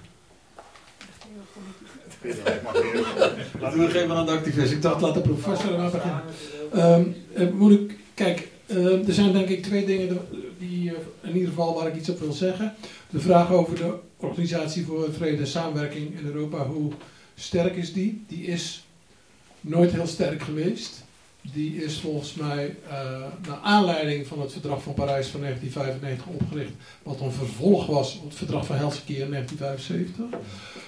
Laten we geven aan de activist. Ik dacht, laat de professor maar beginnen. Kijk, er zijn denk ik 2 dingen die in ieder geval waar ik iets op wil zeggen. De vraag over de Organisatie voor Vrede en Samenwerking in Europa, hoe sterk is die? Die is nooit heel sterk geweest. Die is volgens mij naar aanleiding van het Verdrag van Parijs van 1995 opgericht, wat een vervolg was op het Verdrag van Helsinki in 1975.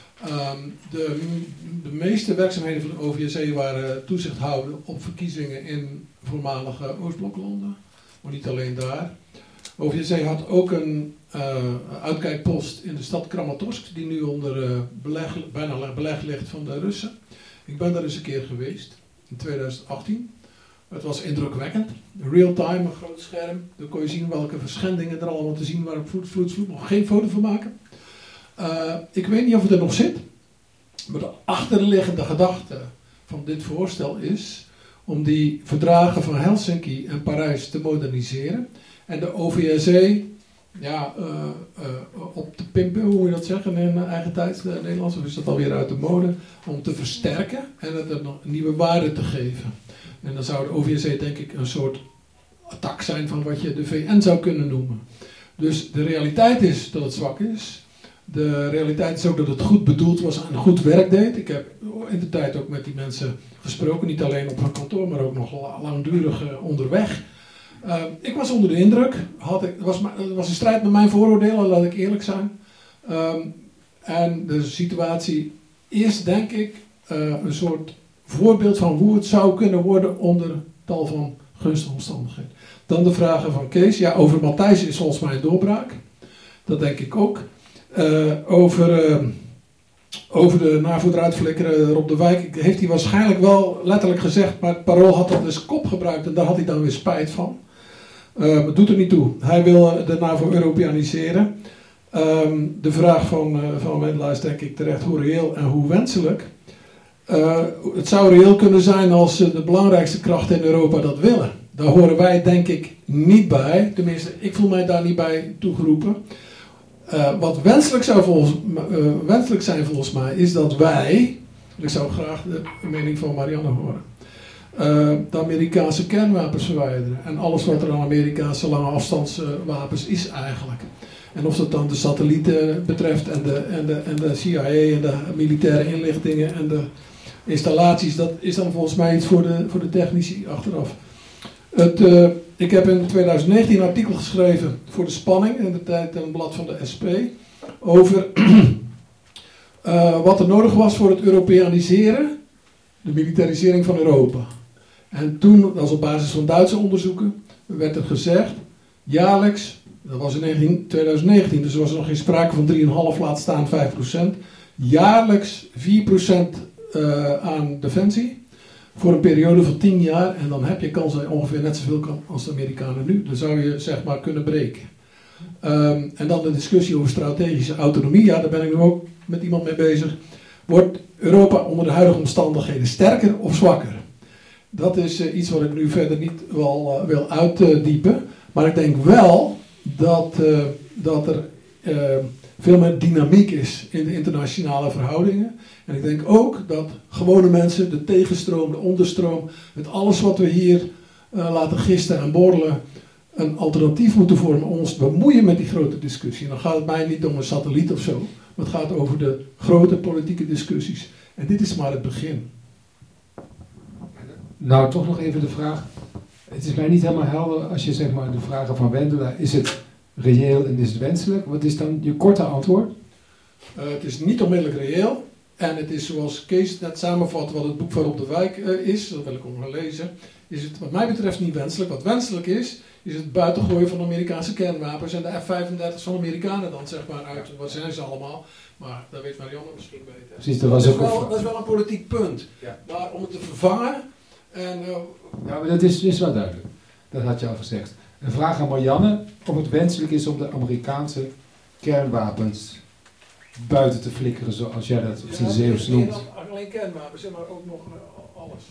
De meeste werkzaamheden van de OVSE waren toezicht houden op verkiezingen in voormalige Oostbloklanden, maar niet alleen daar. OVSE had ook een uitkijkpost in de stad Kramatorsk, die nu onder bijna beleg ligt van de Russen. Ik ben daar eens een keer geweest, in 2018. Het was indrukwekkend. Real-time, een groot scherm. Dan kon je zien welke verschendingen er allemaal te zien waren. Vloed. Nog geen foto van maken. Ik weet niet of het er nog zit. Maar de achterliggende gedachte van dit voorstel is om die verdragen van Helsinki en Parijs te moderniseren. En de OVSE op te pimpen, hoe moet je dat zeggen in eigen tijd Nederlands, of is dat alweer uit de mode, om te versterken en het een nieuwe waarde te geven. En dan zou de OVSE denk ik een soort attack zijn van wat je de VN zou kunnen noemen. Dus de realiteit is dat het zwak is. De realiteit is ook dat het goed bedoeld was en goed werk deed. Ik heb in de tijd ook met die mensen gesproken, niet alleen op hun kantoor, maar ook nog langdurig onderweg. Ik was onder de indruk. Het was een strijd met mijn vooroordelen, laat ik eerlijk zijn. En de situatie is, denk ik, een soort voorbeeld van hoe het zou kunnen worden onder tal van gunstige omstandigheden. Dan de vragen van Kees. Ja, over Matthijs is volgens mij een doorbraak. Dat denk ik ook. Over de NAVO eruit flikkeren Rob de Wijk heeft hij waarschijnlijk wel letterlijk gezegd, maar het Parool had dat als kop gebruikt en daar had hij dan weer spijt van. Het doet er niet toe. Hij wil de NAVO Europeaniseren. De vraag van Wendela is denk ik terecht hoe reëel en hoe wenselijk. Het zou reëel kunnen zijn als de belangrijkste krachten in Europa dat willen. Daar horen wij denk ik niet bij. Tenminste, ik voel mij daar niet bij toegeroepen. Wat wenselijk zijn volgens mij is dat wij, ik zou graag de mening van Marianne horen, de Amerikaanse kernwapens verwijderen. En alles wat er aan Amerikaanse lange afstandswapens is eigenlijk. En of dat dan de satellieten betreft en de CIA en de militaire inlichtingen en de installaties, dat is dan volgens mij iets voor de technici achteraf. Ik heb in 2019 een artikel geschreven voor de Spanning, in de tijd een blad van de SP, over wat er nodig was voor het Europeaniseren, de militarisering van Europa. En toen, dat was op basis van Duitse onderzoeken, werd er gezegd, jaarlijks, dat was in 2019, dus er was nog geen sprake van 3,5, laat staan 5%, jaarlijks 4% aan defensie. Voor een periode van 10 jaar en dan heb je kans dat je ongeveer net zoveel kan als de Amerikanen nu. Dan zou je zeg maar kunnen breken. En dan de discussie over strategische autonomie. Ja, daar ben ik nu ook met iemand mee bezig. Wordt Europa onder de huidige omstandigheden sterker of zwakker? Dat is iets wat ik nu verder niet wil uitdiepen. Maar ik denk wel dat er veel meer dynamiek is in de internationale verhoudingen. En ik denk ook dat gewone mensen, de tegenstroom, de onderstroom, met alles wat we hier laten gisten en borrelen, een alternatief moeten vormen om ons te bemoeien met die grote discussie. En dan gaat het mij niet om een satelliet of zo, maar het gaat over de grote politieke discussies. En dit is maar het begin. Nou, toch nog even de vraag. Het is mij niet helemaal helder als je zeg maar de vragen van Wendela, is het reëel en is het wenselijk? Wat is dan je korte antwoord? Het is niet onmiddellijk reëel. En het is zoals Kees net samenvat wat het boek van Rob de Wijk is, dat wil ik ook nog lezen, is het wat mij betreft niet wenselijk. Wat wenselijk is het buitengooien van Amerikaanse kernwapens en de F-35's van de Amerikanen dan zeg maar uit. Wat zijn ze allemaal? Maar daar weet Marianne misschien beter. Precies, dat is wel een politiek punt. Ja. Maar om het te vervangen en... Ja, maar dat is wel duidelijk. Dat had je al gezegd. Een vraag aan Marianne of het wenselijk is om de Amerikaanse kernwapens buiten te flikkeren zoals jij dat op zijn Zeeuws noemt. Alleen kernwapens, maar ook nog alles.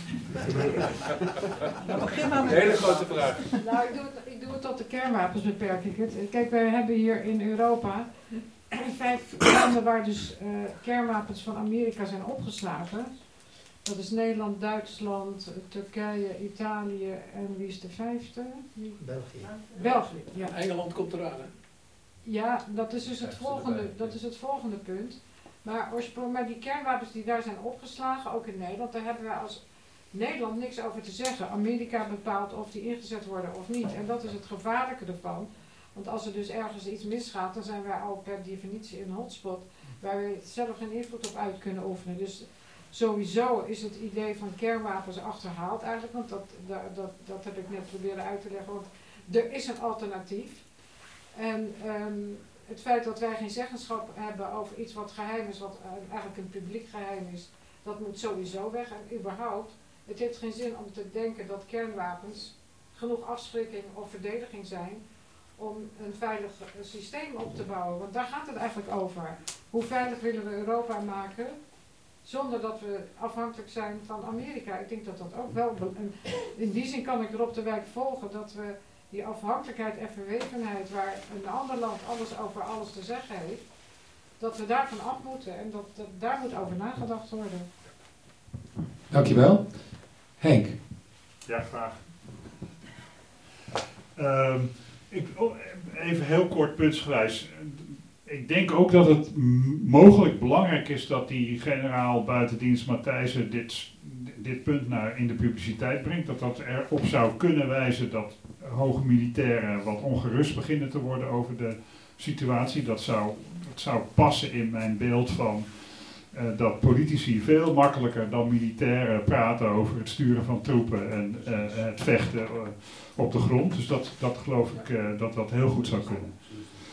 Een hele grote vraag. Nou, ik doe het tot de kernwapens beperk ik het. Kijk, wij hebben hier in Europa 5 landen waar dus kernwapens van Amerika zijn opgeslagen. Dat is Nederland, Duitsland, Turkije, Italië en wie is de 5e? België. Ja. Engeland komt eraan, hè? Ja, dat is dus het volgende punt. Maar die kernwapens die daar zijn opgeslagen, ook in Nederland, daar hebben wij als Nederland niks over te zeggen. Amerika bepaalt of die ingezet worden of niet. En dat is het gevaarlijke ervan. Want als er dus ergens iets misgaat, dan zijn wij al per definitie een hotspot waar we zelf geen invloed op uit kunnen oefenen. Dus sowieso is het idee van kernwapens achterhaald eigenlijk, want dat heb ik net proberen uit te leggen, want er is een alternatief. En het feit dat wij geen zeggenschap hebben over iets wat geheim is, wat eigenlijk een publiek geheim is, dat moet sowieso weg. En überhaupt, het heeft geen zin om te denken dat kernwapens genoeg afschrikking of verdediging zijn om een veilig systeem op te bouwen. Want daar gaat het eigenlijk over. Hoe veilig willen we Europa maken zonder dat we afhankelijk zijn van Amerika? Ik denk dat dat ook wel... In die zin kan ik Rob de Wijk volgen dat we die afhankelijkheid en verwevenheid waar een ander land alles over alles te zeggen heeft, dat we daarvan af moeten en dat daar moet over nagedacht worden. Dankjewel. Henk. Ja, graag. Even heel kort puntsgewijs. Ik denk ook dat het mogelijk belangrijk is dat die generaal buitendienst Matthijssen dit punt in de publiciteit brengt. Dat dat erop zou kunnen wijzen dat hoge militairen wat ongerust beginnen te worden over de situatie. Dat zou passen in mijn beeld van dat politici veel makkelijker dan militairen praten over het sturen van troepen en het vechten op de grond. Dus dat geloof ik dat heel goed zou kunnen.